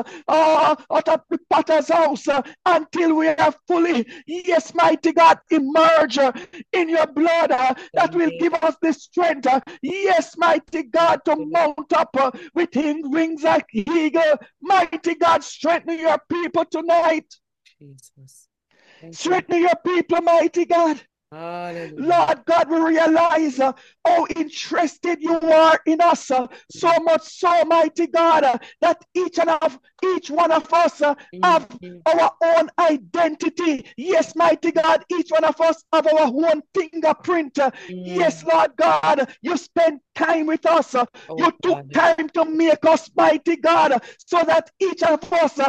house until we are fully, yes, mighty God, emerge in your blood that will give us the strength, yes, mighty God, to mount up with wings like eagle. Mighty God, strengthen your people tonight. Jesus. Strengthen your people, mighty God. Hallelujah. Lord God, we realize how interested you are in us, so much so, mighty God, that each one of us have our own identity. Yes, mighty God, each one of us have our own fingerprint. Yes, Lord God, you spend time with us. You took time to make us, mighty God, so that each of us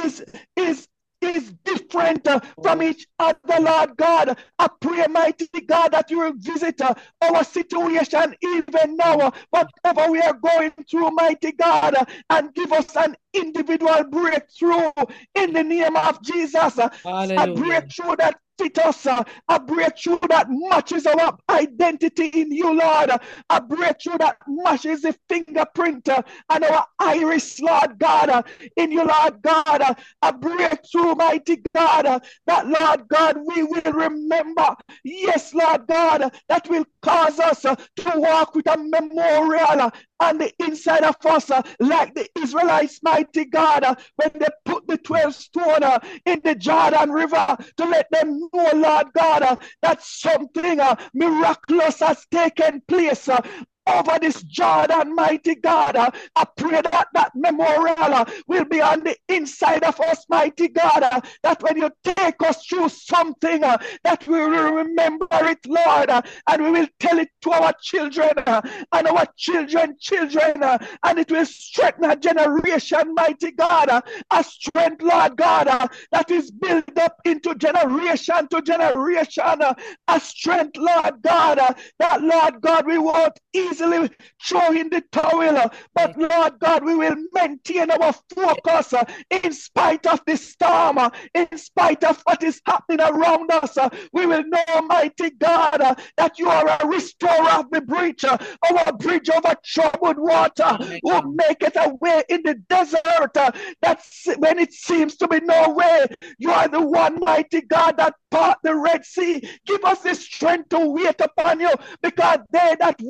is different from each other, Lord God. I pray, mighty God, that you will visit our situation even now, whatever we are going through, mighty God, and give us an individual breakthrough in the name of Jesus. A breakthrough that fit us, a breakthrough that matches our identity in you, Lord, a breakthrough that matches the fingerprint and our iris, Lord God, in you, Lord God, a breakthrough, mighty God, that, Lord God, we will remember, yes, Lord God, that will cause us to walk with a memorial on the inside of us, like the Israelites, mighty God, when they put the 12 stone in the Jordan River, to let them know, Lord God, that something miraculous has taken place over this Jordan, mighty God. I pray that that memorial will be on the inside of us, mighty God, that when you take us through something, that we will remember it, Lord, and we will tell it to our children and our children, and it will strengthen a generation, mighty God, a strength, Lord God, that is built up into generation to generation, a strength, Lord God, that, Lord God, we won't easily throw in the towel, but, Lord God, we will maintain our focus in spite of the storm, in spite of what is happening around us. We will know, mighty God, that you are a restorer of the bridge, our bridge over troubled water, who make it a way in the desert, that when it seems to be no way, you are the one, mighty God, that part the Red Sea. Give us the strength to wait upon you, because they that wait upon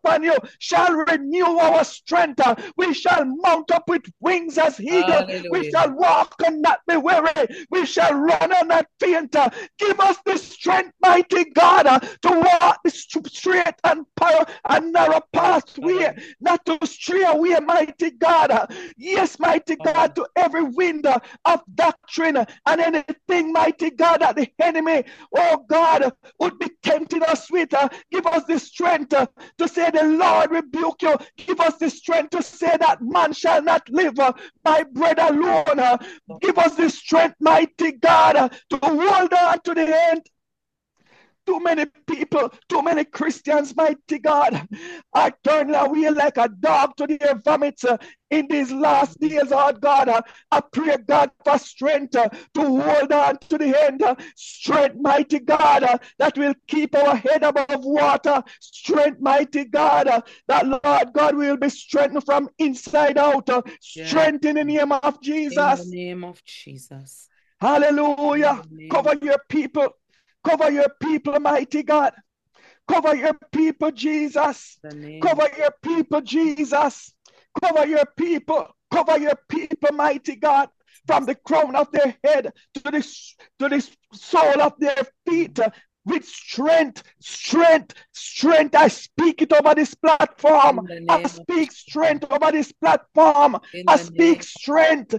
upon you shall renew our strength. We shall mount up with wings as eagles. We shall walk and not be weary. We shall run and not faint. Give us the strength, mighty God, to walk the straight and narrow pathway, not to stray away, mighty God. Yes, mighty God, to every wind of doctrine and anything, mighty God, that the enemy, oh God, would be tempting us with. Give us the strength to say, the Lord rebuke you. Give us the strength to say that man shall not live by bread alone. Give us the strength, mighty God, to hold on to the end. Too many people, too many Christians, mighty God, are turning away like a dog to their vomit in these last days, oh God. I pray, God, for strength to hold on to the end. Strength, mighty God, that will keep our head above water. Strength, mighty God, that Lord God will be strengthened from inside out. Strength in the name of Jesus. In the name of Jesus. Hallelujah. Cover your people. Cover your people, mighty God. Cover your people, Jesus. Cover your people, Jesus. Cover your people. Cover your people, mighty God. From the crown of their head to the sole of their feet. With strength. I speak it over this platform. I speak strength over this platform. I speak strength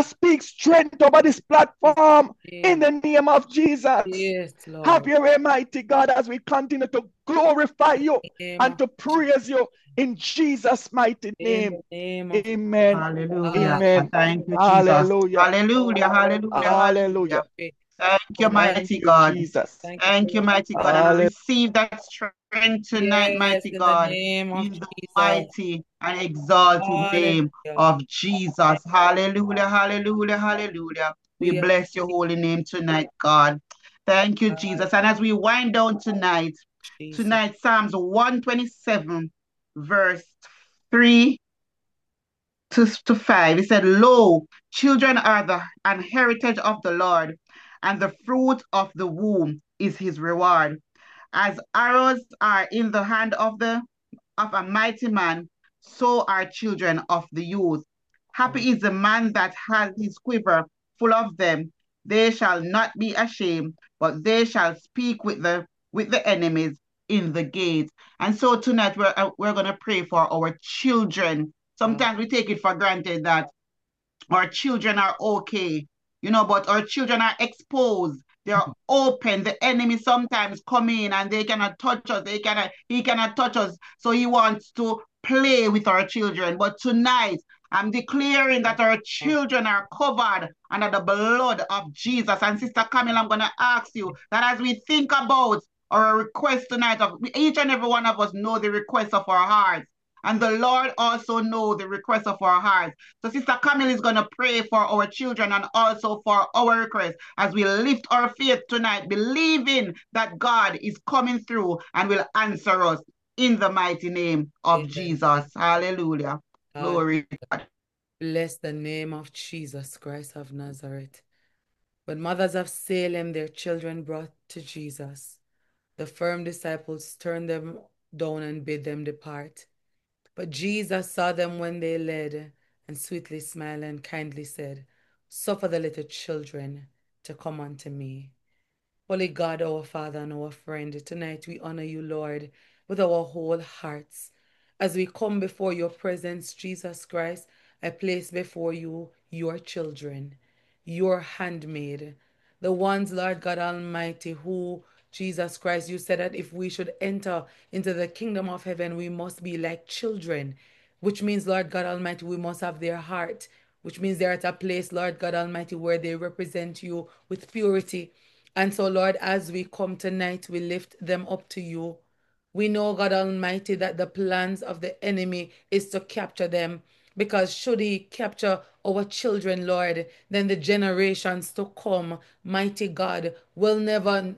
over this platform. In the name of Jesus. Yes, Lord. Have your way, mighty God, as we continue to glorify you and to praise you in Jesus' mighty name. Amen. Hallelujah. Amen. Thank you, Jesus. Hallelujah. Hallelujah. Hallelujah. Hallelujah. Thank you, mighty God. Jesus. Thank you, mighty God. And receive that strength tonight, mighty God, in the mighty and exalted name of Jesus. Hallelujah, hallelujah, hallelujah. We bless your holy name tonight, God. Thank you, Jesus. And as we wind down tonight, Psalms 127, verse 3 to 5, it said, Lo, children are the heritage of the Lord, and the fruit of the womb is his reward. As arrows are in the hand of a mighty man, so are children of the youth. Happy is the man that has his quiver full of them. They shall not be ashamed, but they shall speak with the enemies in the gate. And so tonight we're going to pray for our children. Sometimes we take it for granted that our children are okay, but our children are exposed. They're open. The enemy sometimes come in and they cannot touch us. He cannot touch us. So he wants to play with our children. But tonight, I'm declaring that our children are covered under the blood of Jesus. And Sister Camille, I'm going to ask you that as we think about our request tonight, each and every one of us know the request of our hearts. And the Lord also knows the request of our hearts. So Sister Camille is going to pray for our children and also for our request as we lift our faith tonight, believing that God is coming through and will answer us in the mighty name of Jesus. Hallelujah. Glory to God. Bless the name of Jesus Christ of Nazareth. When mothers of Salem their children brought to Jesus, the firm disciples turned them down and bid them depart. But Jesus saw them when they led, and sweetly smiled and kindly said, Suffer the little children to come unto me. Holy God, our Father and our friend, tonight we honor you, Lord, with our whole hearts. As we come before your presence, Jesus Christ, I place before you your children, your handmaid, the ones, Lord God Almighty, who, Jesus Christ, you said that if we should enter into the kingdom of heaven, we must be like children, which means, Lord God Almighty, we must have their heart, which means they're at a place, Lord God Almighty, where they represent you with purity. And so, Lord, as we come tonight, we lift them up to you. We know, God Almighty, that the plans of the enemy is to capture them, because should he capture our children, Lord, then the generations to come, mighty God, will never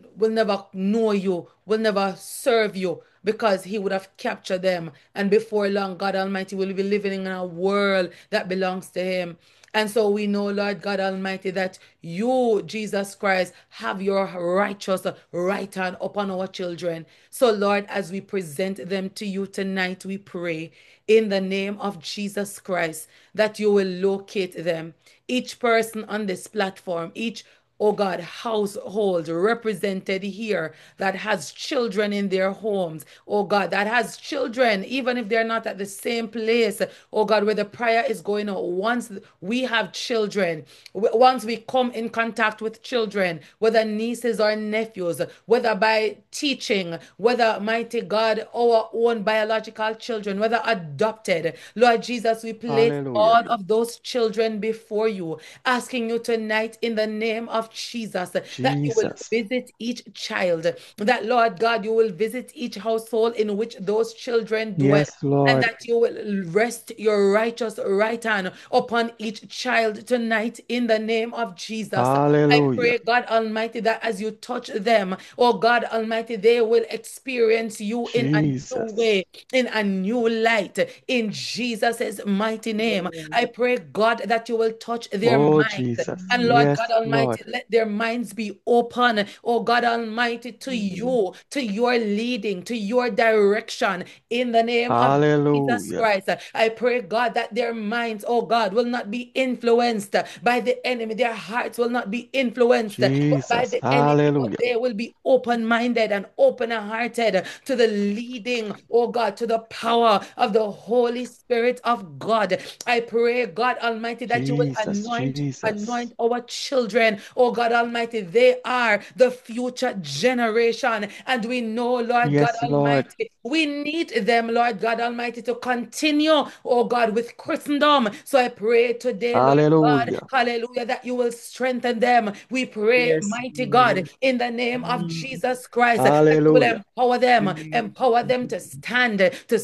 know you, will never serve you, because he would have captured them. And before long, God Almighty will be living in a world that belongs to him. And so we know, Lord God Almighty, that you, Jesus Christ, have your righteous right hand upon our children. So, Lord, as we present them to you tonight, we pray in the name of Jesus Christ that you will locate them. Each person on this platform, each God, household represented here that has children in their homes, God, that has children, even if they're not at the same place, God, where the prayer is going on. Once we have children, once we come in contact with children, whether nieces or nephews, whether by teaching, whether, mighty God, our own biological children, whether adopted, Lord Jesus, we place all of those children before you, asking you tonight in the name of Jesus that you will visit each child, that, Lord God, you will visit each household in which those children dwell. Yes, Lord. And that you will rest your righteous right hand upon each child tonight in the name of Jesus. Hallelujah. I pray, God Almighty, that as you touch them, God Almighty, they will experience you in a new way, in a new light, in Jesus' mighty name. I pray, God, that you will touch their minds. Jesus. And Lord Yes, God Almighty, Lord. let their minds be open, God Almighty, to you, to your leading, to your direction, in the name of Jesus Christ. I pray, God, that their minds, God, will not be influenced by the enemy. Their hearts will not be influenced by the enemy, but they will be open-minded and open-hearted to the leading, God, to the power of the Holy Spirit of God. I pray, God Almighty, that you will anoint our children. God Almighty, they are the future generation. And we know, Lord God Almighty, we need them, Lord God Almighty, to continue, God, with Christendom. So I pray today, Lord God, hallelujah, that you will strengthen them. We pray, mighty God, in the name of Jesus Christ, that you will empower them to stand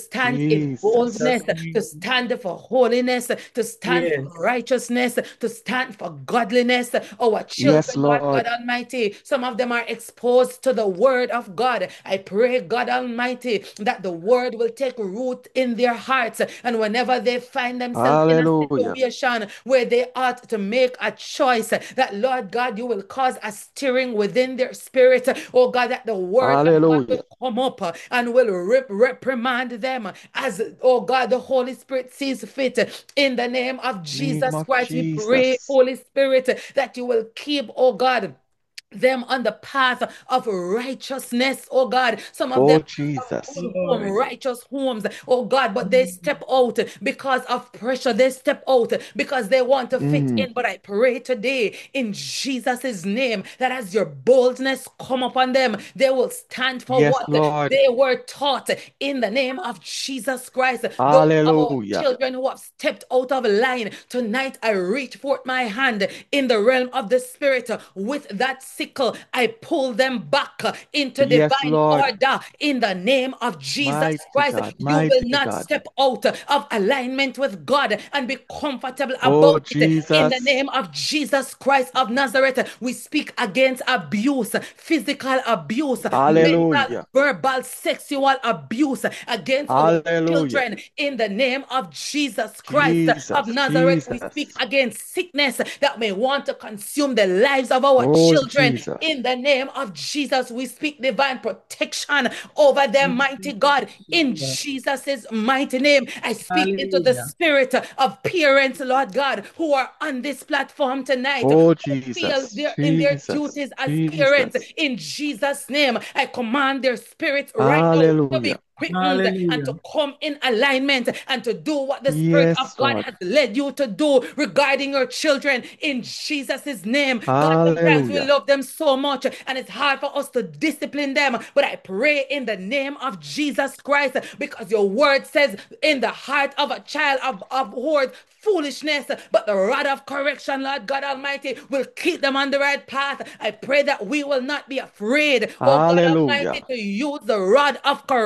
in boldness, to stand for holiness, to stand for righteousness, to stand for godliness. Our children, Lord God Almighty, some of them are exposed to the word of God. I pray, God Almighty, that the word will take root in their hearts, and whenever they find themselves in a situation where they ought to make a choice, that, Lord God, you will cause a stirring within their spirit, God, that the word of God will come up and will reprimand them as, God, the Holy Spirit sees fit. In the name of Jesus Christ, we pray, Holy Spirit, that you will keep, God, them on the path of righteousness, God. Some of them from righteous homes, God, but they step out because of pressure. They step out because they want to fit in. But I pray today in Jesus' name that as your boldness come upon them, they will stand for what they were taught in the name of Jesus Christ. Those children who have stepped out of line, tonight I reach forth my hand in the realm of the Spirit with that sickle. I pull them back into divine order in the name of Jesus Christ. You will not step out of alignment with God and be comfortable about it. In the name of Jesus Christ of Nazareth, we speak against abuse, physical abuse, mental, verbal, sexual abuse against our children. In the name of Jesus Christ of Nazareth, we speak against sickness that may want to consume the lives of our children. In the name of Jesus, we speak divine protection over them, mighty God. In Jesus' mighty name, I speak into the spirit of parents, Lord God, who are on this platform tonight. Feel in their duties as parents. In Jesus' name, I command their spirits right now to be quickened and to come in alignment and to do what the Spirit of God has led you to do regarding your children in Jesus' name. God, sometimes we love them so much and it's hard for us to discipline them, but I pray in the name of Jesus Christ, because your word says in the heart of a child abhors foolishness, but the rod of correction, Lord God Almighty, will keep them on the right path. I pray that we will not be afraid, God Almighty, to use the rod of correction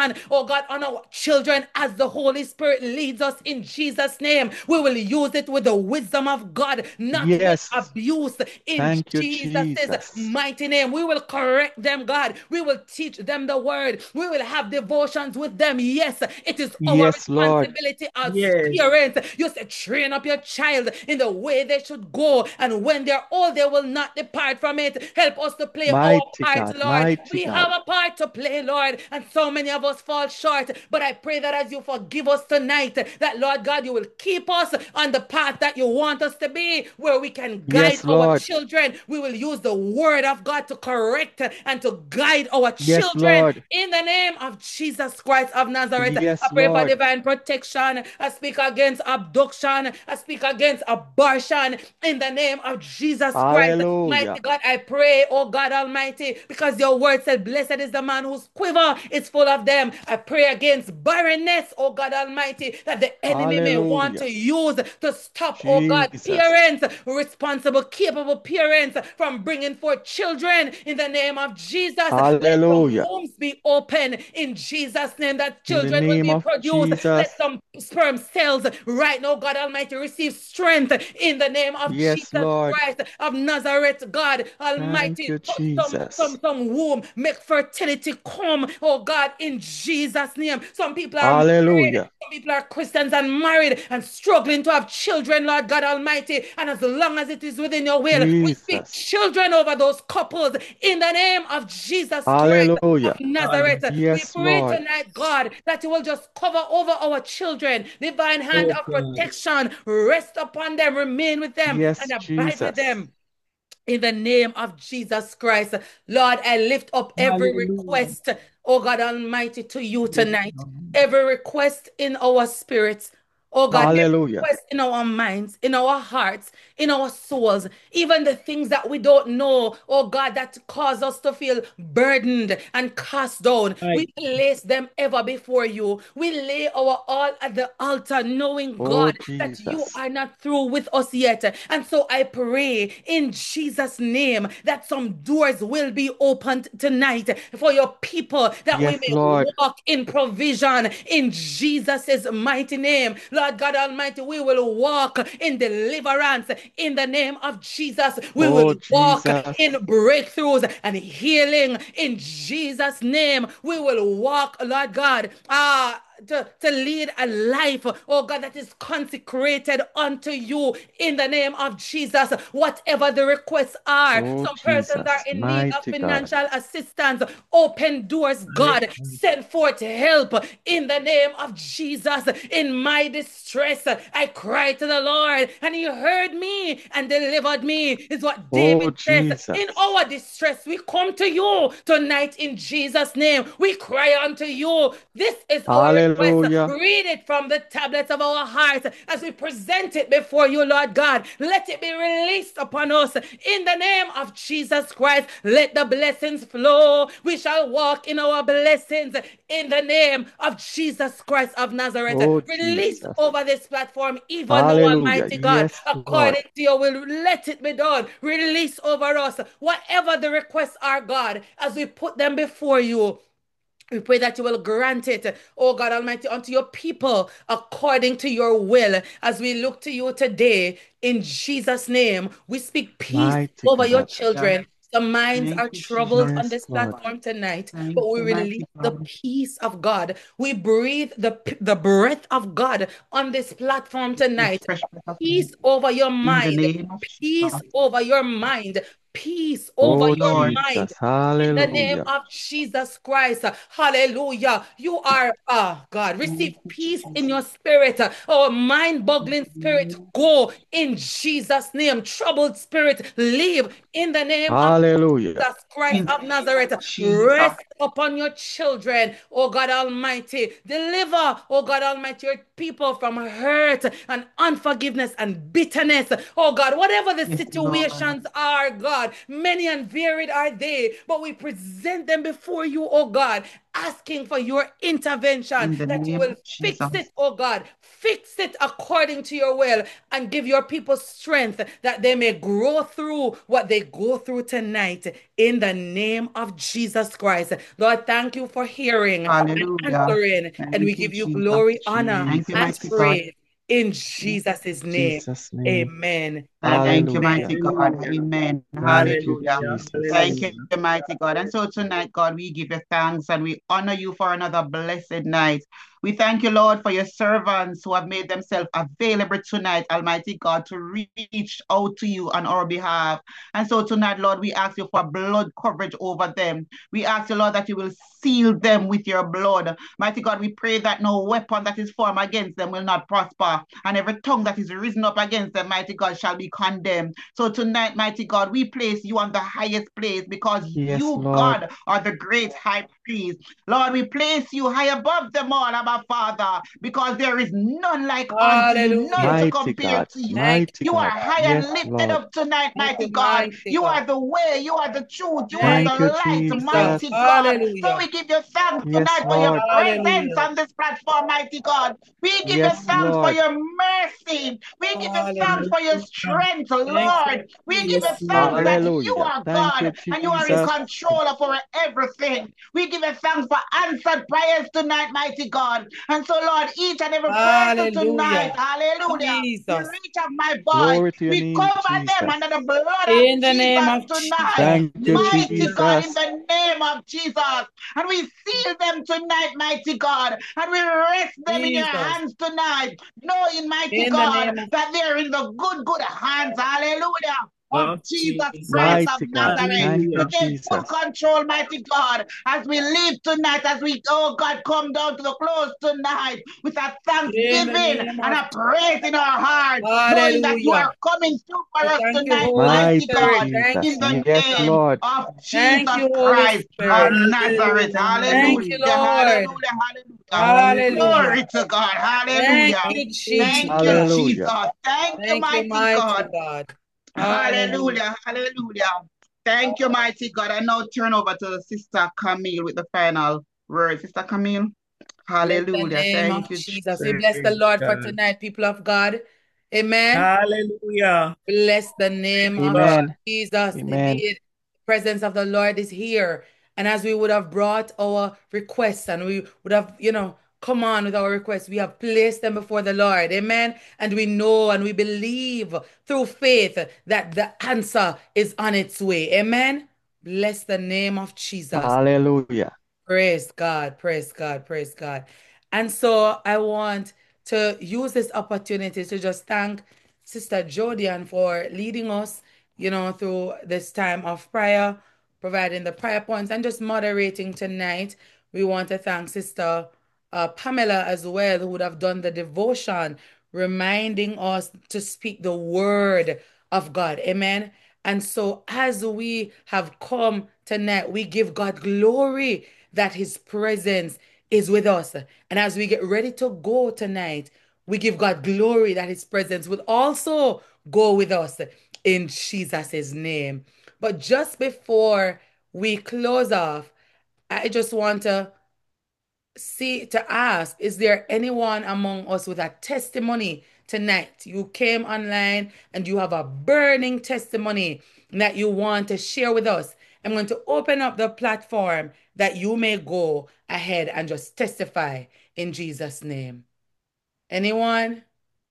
protection, oh God, on our children as the Holy Spirit leads us in Jesus' name. We will use it with the wisdom of God, not with abuse in Thank you, Jesus' Jesus. mighty name. We will correct them, God. We will teach them the word. We will have devotions with them. Yes, it is our Yes, Lord. responsibility as parents. You said, train up your child in the way they should go, and when they're old, they will not depart from it. Help us to play our part, Lord. We have a part to play, Lord, and so many of us fall short. But I pray that as you forgive us tonight, that Lord God, you will keep us on the path that you want us to be, where we can guide our children. We will use the word of God to correct and to guide our children in the name of Jesus Christ of Nazareth. I pray for divine protection. I speak against abduction. I speak against abortion in the name of Jesus Christ. Mighty God, I pray, oh God Almighty, because your word said, blessed is the man whose quiver is full of them. I pray against barrenness, oh God Almighty, that the enemy may want to use to stop, oh God, parents, responsible, capable parents from bringing forth children in the name of Jesus. Let some wombs be open in Jesus' name, that children will be produced. Let some sperm cells right now, God Almighty, receive strength in the name of Jesus Christ of Nazareth, God Almighty. Some womb, make fertility come, oh God, in Jesus' name. Some people are married, some people are Christians and married and struggling to have children, Lord God Almighty. And as long as it is within your will, we speak children over those couples in the name of Jesus Christ of Nazareth. We pray tonight, God, that you will just cover over our children. Divine hand of protection rest upon them, remain with them, and abide with them. In the name of Jesus Christ, Lord, I lift up every request, oh God Almighty, to you tonight. Every request in our spirits. Oh God, every request in our minds, in our hearts, in our souls, even the things that we don't know, oh God, that cause us to feel burdened and cast down. We place them ever before you. We lay our all at the altar, knowing, God, that you are not through with us yet. And so I pray in Jesus' name that some doors will be opened tonight for your people, that we may walk in provision in Jesus' mighty name. Lord God Almighty, we will walk in deliverance in the name of Jesus. We will walk in breakthroughs and healing in Jesus' name. We will walk, Lord God, to lead a life, oh God, that is consecrated unto you in the name of Jesus. Whatever the requests are, some persons are in need of financial assistance. Open doors, God. Send forth help in the name of Jesus. In my distress, I cried to the Lord, and he heard me and delivered me, is what David says. In our distress, we come to you tonight in Jesus' name. We cry unto you. This is our request. Read it from the tablets of our hearts as we present it before you, Lord God. Let it be released upon us in the name of Jesus Christ. Let the blessings flow. We shall walk in our blessings in the name of Jesus Christ of Nazareth. Release over this platform, even now, Almighty God, according to your will. Let it be done. Release over us whatever the requests are, God, as we put them before you. We pray that you will grant it, oh God Almighty, unto your people according to your will. As we look to you today, in Jesus' name, we speak peace over your children. The minds are troubled on this platform tonight, but we release the peace of God. We breathe the breath of God on this platform tonight. Peace over your mind. Peace over your mind. Peace over your mind. In the name of Jesus Christ. Hallelujah. You are, God, receive peace in your spirit. Oh, mind-boggling spirit, go in Jesus' name. Troubled spirit, leave in the name of Jesus Christ of Nazareth. Rest upon your children, oh God Almighty. Deliver, oh God Almighty, your people from hurt and unforgiveness and bitterness. Oh God, whatever the situations are, God, God. Many and varied are they, but we present them before you, oh God, asking for your intervention, that you will fix it, oh God. Fix it according to your will and give your people strength that they may grow through what they go through tonight in the name of Jesus Christ. Lord, thank you for hearing and answering, and we give you glory, honor, and praise in Jesus' name. Amen. Thank you, mighty God. Amen. Hallelujah. Thank you, Hallelujah. mighty God. And so tonight, God, we give you thanks and we honor you for another blessed night. We thank you, Lord, for your servants who have made themselves available tonight, Almighty God, to reach out to you on our behalf. And so tonight, Lord, we ask you for blood coverage over them. We ask you, Lord, that you will seal them with your blood. Mighty God, we pray that no weapon that is formed against them will not prosper, and every tongue that is risen up against them, mighty God, shall be condemned. So tonight, mighty God, we place you on the highest place because you, Lord. God, are the great high priest. Lord, we place you high above them all, Abba Father, because there is none like unto you, none to Mighty compare God, to you. mighty You are God. high Yes, and lifted Lord. up tonight, Thank mighty you, God. mighty You God. are the way, you are the truth, you are Thank the you, light, Jesus. mighty God. So Hallelujah. we give you thanks Yes, tonight for your Lord. presence Hallelujah. on this platform, mighty God. We give you Yes, thanks for Lord. your mercy. We give you thanks for your strength, Thank you, Lord. We give you Jesus. thanks that you Hallelujah. are Thank you, God and you are in Jesus. control of our everything. We give you thanks for answered prayers tonight, mighty God. And so, Lord, each and every person tonight, hallelujah, Jesus. the reach of my voice, Glory to your we name, cover Jesus. them under the blood In of the name Jesus of tonight. Thank you, Mighty God, in Jesus. the name of Jesus. And we seal them tonight, mighty God. And we rest them in your hands tonight, knowing, mighty In the God, name of that they're in the good hands. Hallelujah. Of Jesus Christ Mighty of God. Nazareth. Thank you, You take full Jesus. control, mighty God, as we leave tonight, as we, oh God, come down to the close tonight with a thanksgiving and a praise in our heart, knowing that you are coming through for us Thank you, tonight, Holy mighty Mighty God, Spirit. Thank Jesus. in the you, Yes, Jesus. name Lord. of Thank Jesus you, Holy Christ of Spirit. Nazareth. Thank you, Hallelujah, Lord. hallelujah, hallelujah. Hallelujah. Glory to God. Thank Hallelujah. you, Jesus. Thank you, Jesus. Hallelujah. Thank you, Thank you, mighty mighty God. God. Hallelujah. Hallelujah. Hallelujah. Thank you, mighty God. I now turn over to Sister Camille with the final word. Sister Camille. Bless the Hallelujah. name of Thank you, Jesus. We bless the Praise Lord for God. tonight, people of God. Amen. Hallelujah. Bless the name of God. Amen. Jesus. Amen. Indeed, the presence of the Lord is here. And as we would have brought our requests and we would have, come on with our requests, we have placed them before the Lord. Amen. And we know and we believe through faith that the answer is on its way. Amen. Bless the name of Jesus. Hallelujah. Praise God, praise God, praise God. And so I want to use this opportunity to just thank Sister Jodian for leading us, through this time of prayer, providing the prayer points and just moderating tonight. We want to thank Sister Pamela as well, who would have done the devotion, reminding us to speak the word of God. Amen. And so as we have come tonight, we give God glory that his presence is with us. And as we get ready to go tonight, we give God glory that his presence will also go with us in Jesus' name. But just before we close off, I just want to ask, is there anyone among us with a testimony tonight? You came online and you have a burning testimony that you want to share with us. I'm going to open up the platform that you may go ahead and just testify in Jesus' name. Anyone?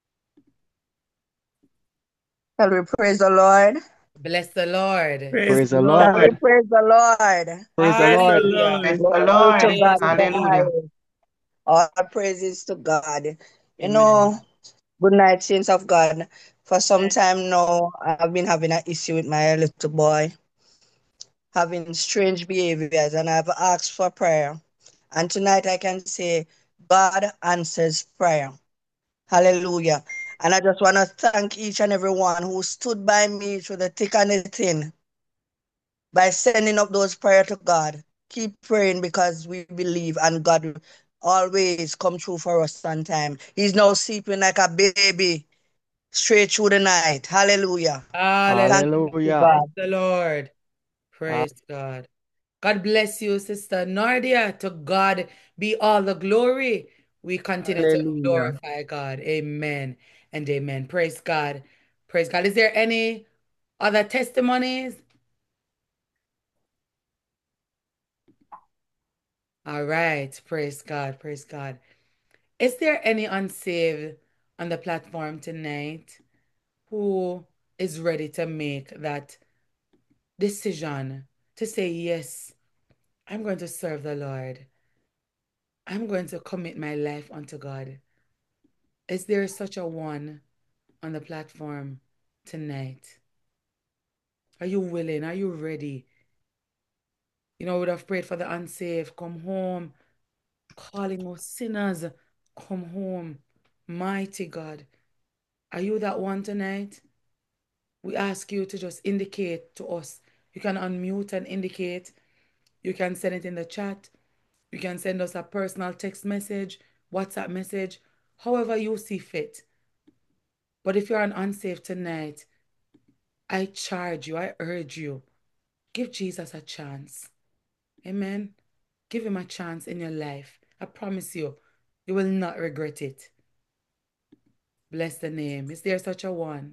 Shall we praise the Lord? Bless the Lord. Praise Praise the the Shall we Lord. Lord. praise the Lord? Praise the Praise the Lord. Hallelujah. Bless Lord. the Glory to Lord. God in the Hallelujah. Hallelujah. highest. All praises to God. You Amen. know, good night, saints of God. For some time now, I've been having an issue with my little boy, having strange behaviors, and I've asked for prayer. And tonight I can say, God answers prayer. Hallelujah. And I just want to thank each and every one who stood by me through the thick and the thin by sending up those prayers to God. Keep praying because we believe and God will always come true for us on time. He's now sleeping like a baby. straight through the night. Hallelujah. Hallelujah. Thank you, Hallelujah. God. Praise the Lord. Praise God. God bless you, Sister Nardia. To God be all the glory. We continue to Hallelujah. glorify God. Amen and amen. Praise God. Praise God. Is there any other testimonies? All right. Praise God. Praise God. Is there any unsaved on the platform tonight who is ready to make that decision to say, yes, I'm going to serve the Lord. I'm going to commit my life unto God. Is there such a one on the platform tonight? Are you willing? Are you ready? You know, we would have prayed for the unsaved. Come home. Calling us sinners. Come home. Mighty God. Are you that one tonight? We ask you to just indicate to us. You can unmute and indicate. You can send it in the chat. You can send us a personal text message, WhatsApp message, however you see fit. But if you're an unsaved tonight, I charge you, I urge you, give Jesus a chance. Amen. Give him a chance in your life. I promise you, you will not regret it. Bless the name. Is there such a one?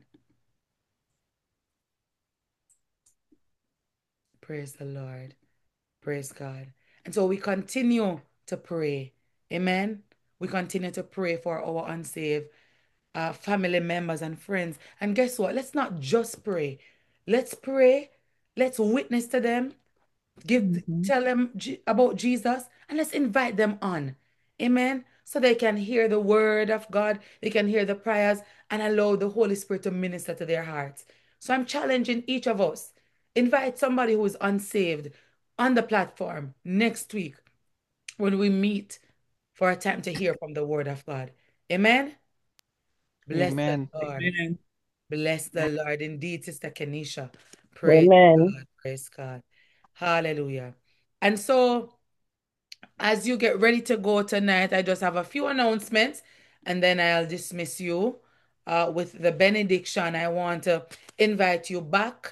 Praise the Lord. Praise God. And so we continue to pray. Amen. We continue to pray for our unsaved family members and friends. And guess what? Let's not just pray. Let's pray. Let's witness to them. Tell them about Jesus, and let's invite them on. Amen. So they can hear the word of God, they can hear the prayers, and allow the Holy Spirit to minister to their hearts. So I'm challenging each of us. Invite somebody who is unsaved on the platform next week when we meet for a time to hear from the word of God. Amen. Bless the Amen. Lord. Amen. Bless the Lord. Indeed, Sister Kenisha. Praise Amen. God. Praise God. Hallelujah. And so, as you get ready to go tonight, I just have a few announcements and then I'll dismiss you with the benediction. I want to invite you back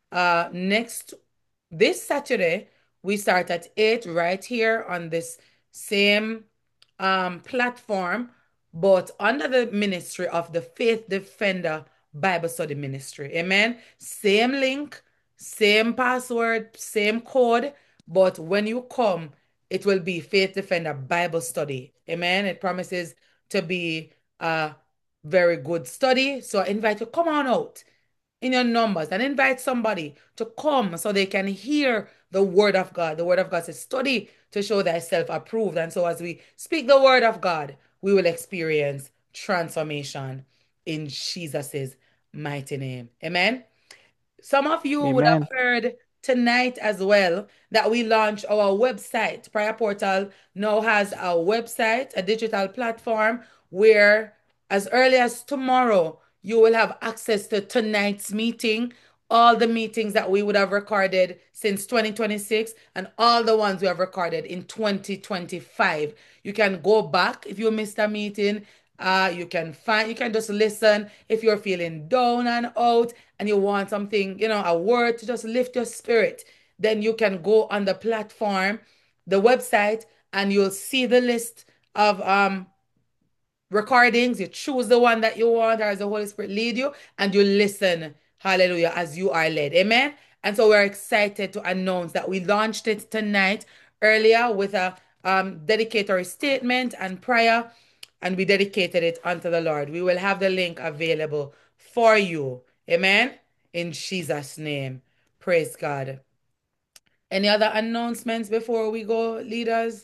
this Saturday. We start at 8 right here on this same platform, but under the ministry of the Faith Defender Bible Study Ministry. Amen. Same link, same password, same code, but when you come, it will be Faith Defender Bible Study. Amen. It promises to be a very good study. So I invite you, come on out in your numbers and invite somebody to come so they can hear the word of God. The word of God says, study to show thyself approved. And so as we speak the word of God, we will experience transformation in Jesus' mighty name. Amen. Some of you would have Amen. heard tonight as well that we launched our website. Prayer Portal now has a website, a digital platform where as early as tomorrow, you will have access to tonight's meeting, all the meetings that we would have recorded since 2026 and all the ones we have recorded in 2025. You can go back if you missed a meeting. You can just listen if you're feeling down and out and you want something, a word to just lift your spirit. Then you can go on the platform, the website, and you'll see the list of recordings. You choose the one that you want or as the Holy Spirit lead you, and you listen, hallelujah, as you are led. Amen. And so we're excited to announce that we launched it tonight earlier with a dedicatory statement and prayer, and we dedicated it unto the Lord. We will have the link available for you. Amen. In Jesus' name. Praise God. Any other announcements before we go, leaders?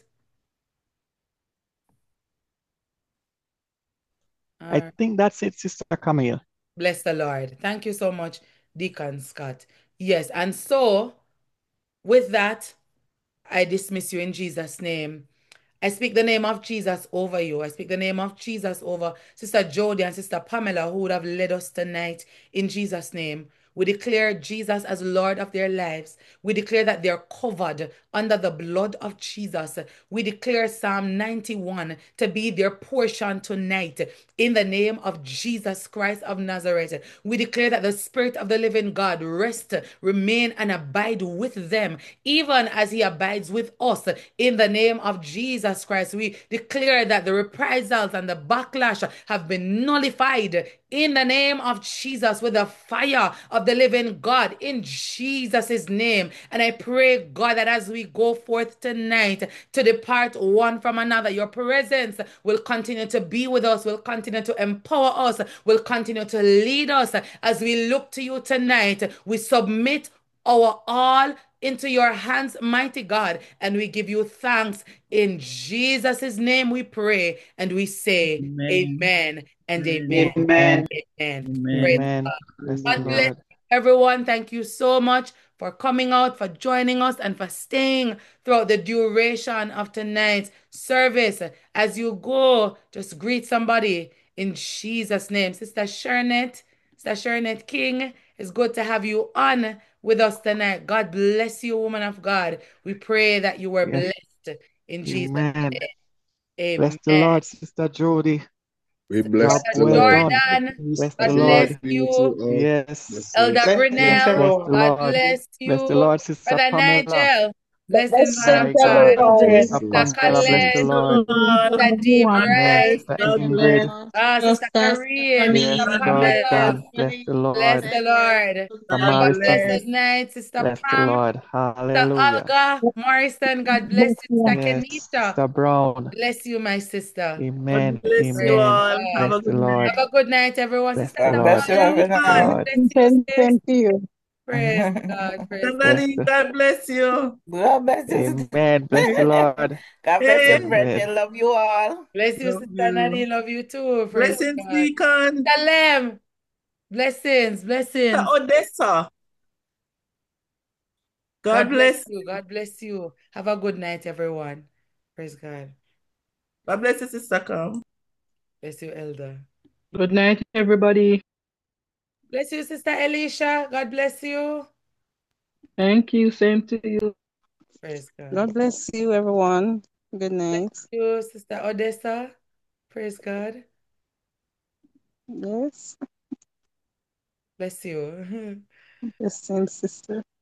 I think that's it, Sister Camille. Bless the Lord. Thank you so much, Deacon Scott. Yes, and so with that, I dismiss you in Jesus' name. I speak the name of Jesus over you. I speak the name of Jesus over Sister Jody and Sister Pamela, who would have led us tonight in Jesus' name. We declare Jesus as Lord of their lives. We declare that they're covered under the blood of Jesus. We declare Psalm 91 to be their portion tonight in the name of Jesus Christ of Nazareth. We declare that the Spirit of the living God rest, remain, and abide with them, even as He abides with us in the name of Jesus Christ. We declare that the reprisals and the backlash have been nullified in the name of Jesus with the fire of the living God in Jesus' name. And I pray, God, that as we go forth tonight to depart one from another, your presence will continue to be with us, will continue to empower us, will continue to lead us as we look to you tonight. We submit our all into your hands, mighty God, and we give you thanks. In Jesus' name we pray and we say amen and amen. Amen. Amen. Praise Amen. God. Bless the God bless Lord. everyone. Thank you so much for coming out, for joining us, and for staying throughout the duration of tonight's service. As you go, just greet somebody in Jesus' name. Sister Shernet King, it's good to have you on with us tonight. God bless you, woman of God. We pray that you were Yes. blessed in Jesus' Amen. name. Bless the Amen. Lord, Sister Jody. We bless Job the well Lord. done. Bless God the bless Lord. You you. too, all. Yes. Elder Blessings. Blessings, Grinnell, Bless the everyone. God Lord. bless Bless the you. Lord, Sister Brother Pamela. Nigel, blessings, man of My God. God. Lord. Sister Sister Pamela, bless the Colette, Lord. Sister Dee Amen. Bright, Sister Ingrid. Sister Kareem, Yes, God Pamela, done. Bless the bless Lord. the Lord. Sister Have a Martha. blessed night, Sister Bless the Pam, Lord. Sister Hallelujah. Olga Morrison, God bless you. Sister Yes, Kenita, Sister Brown. bless you, my sister. Amen. Bless you Praise Amen. all. Have God. a Bless the good night. Lord. Have a good night, everyone. Bless Sister the God Lord. bless you, Samantha, everyone. God bless you, sis. To you. Praise God, praise God. Bless Somebody, the God bless you. God bless you. Amen. Bless the Lord. God bless you, Hey, Amen. brethren. Love you all. Bless you, love Sister you. Nadine. Love you too. Praise Blessings, God. Deacon. Sister Lem, blessings, Sister blessings. Odessa. God God bless bless you. you. God bless you. Have a good night, everyone. Praise God. God bless you, Sister Cam. Bless you, Elder. Good night, everybody. Bless you, Sister Elisha. God bless you. Thank you. Same to you. Praise God. God bless you, everyone. Good night. Bless you, Sister Odessa. Praise God. Yes. Bless you. The same sister.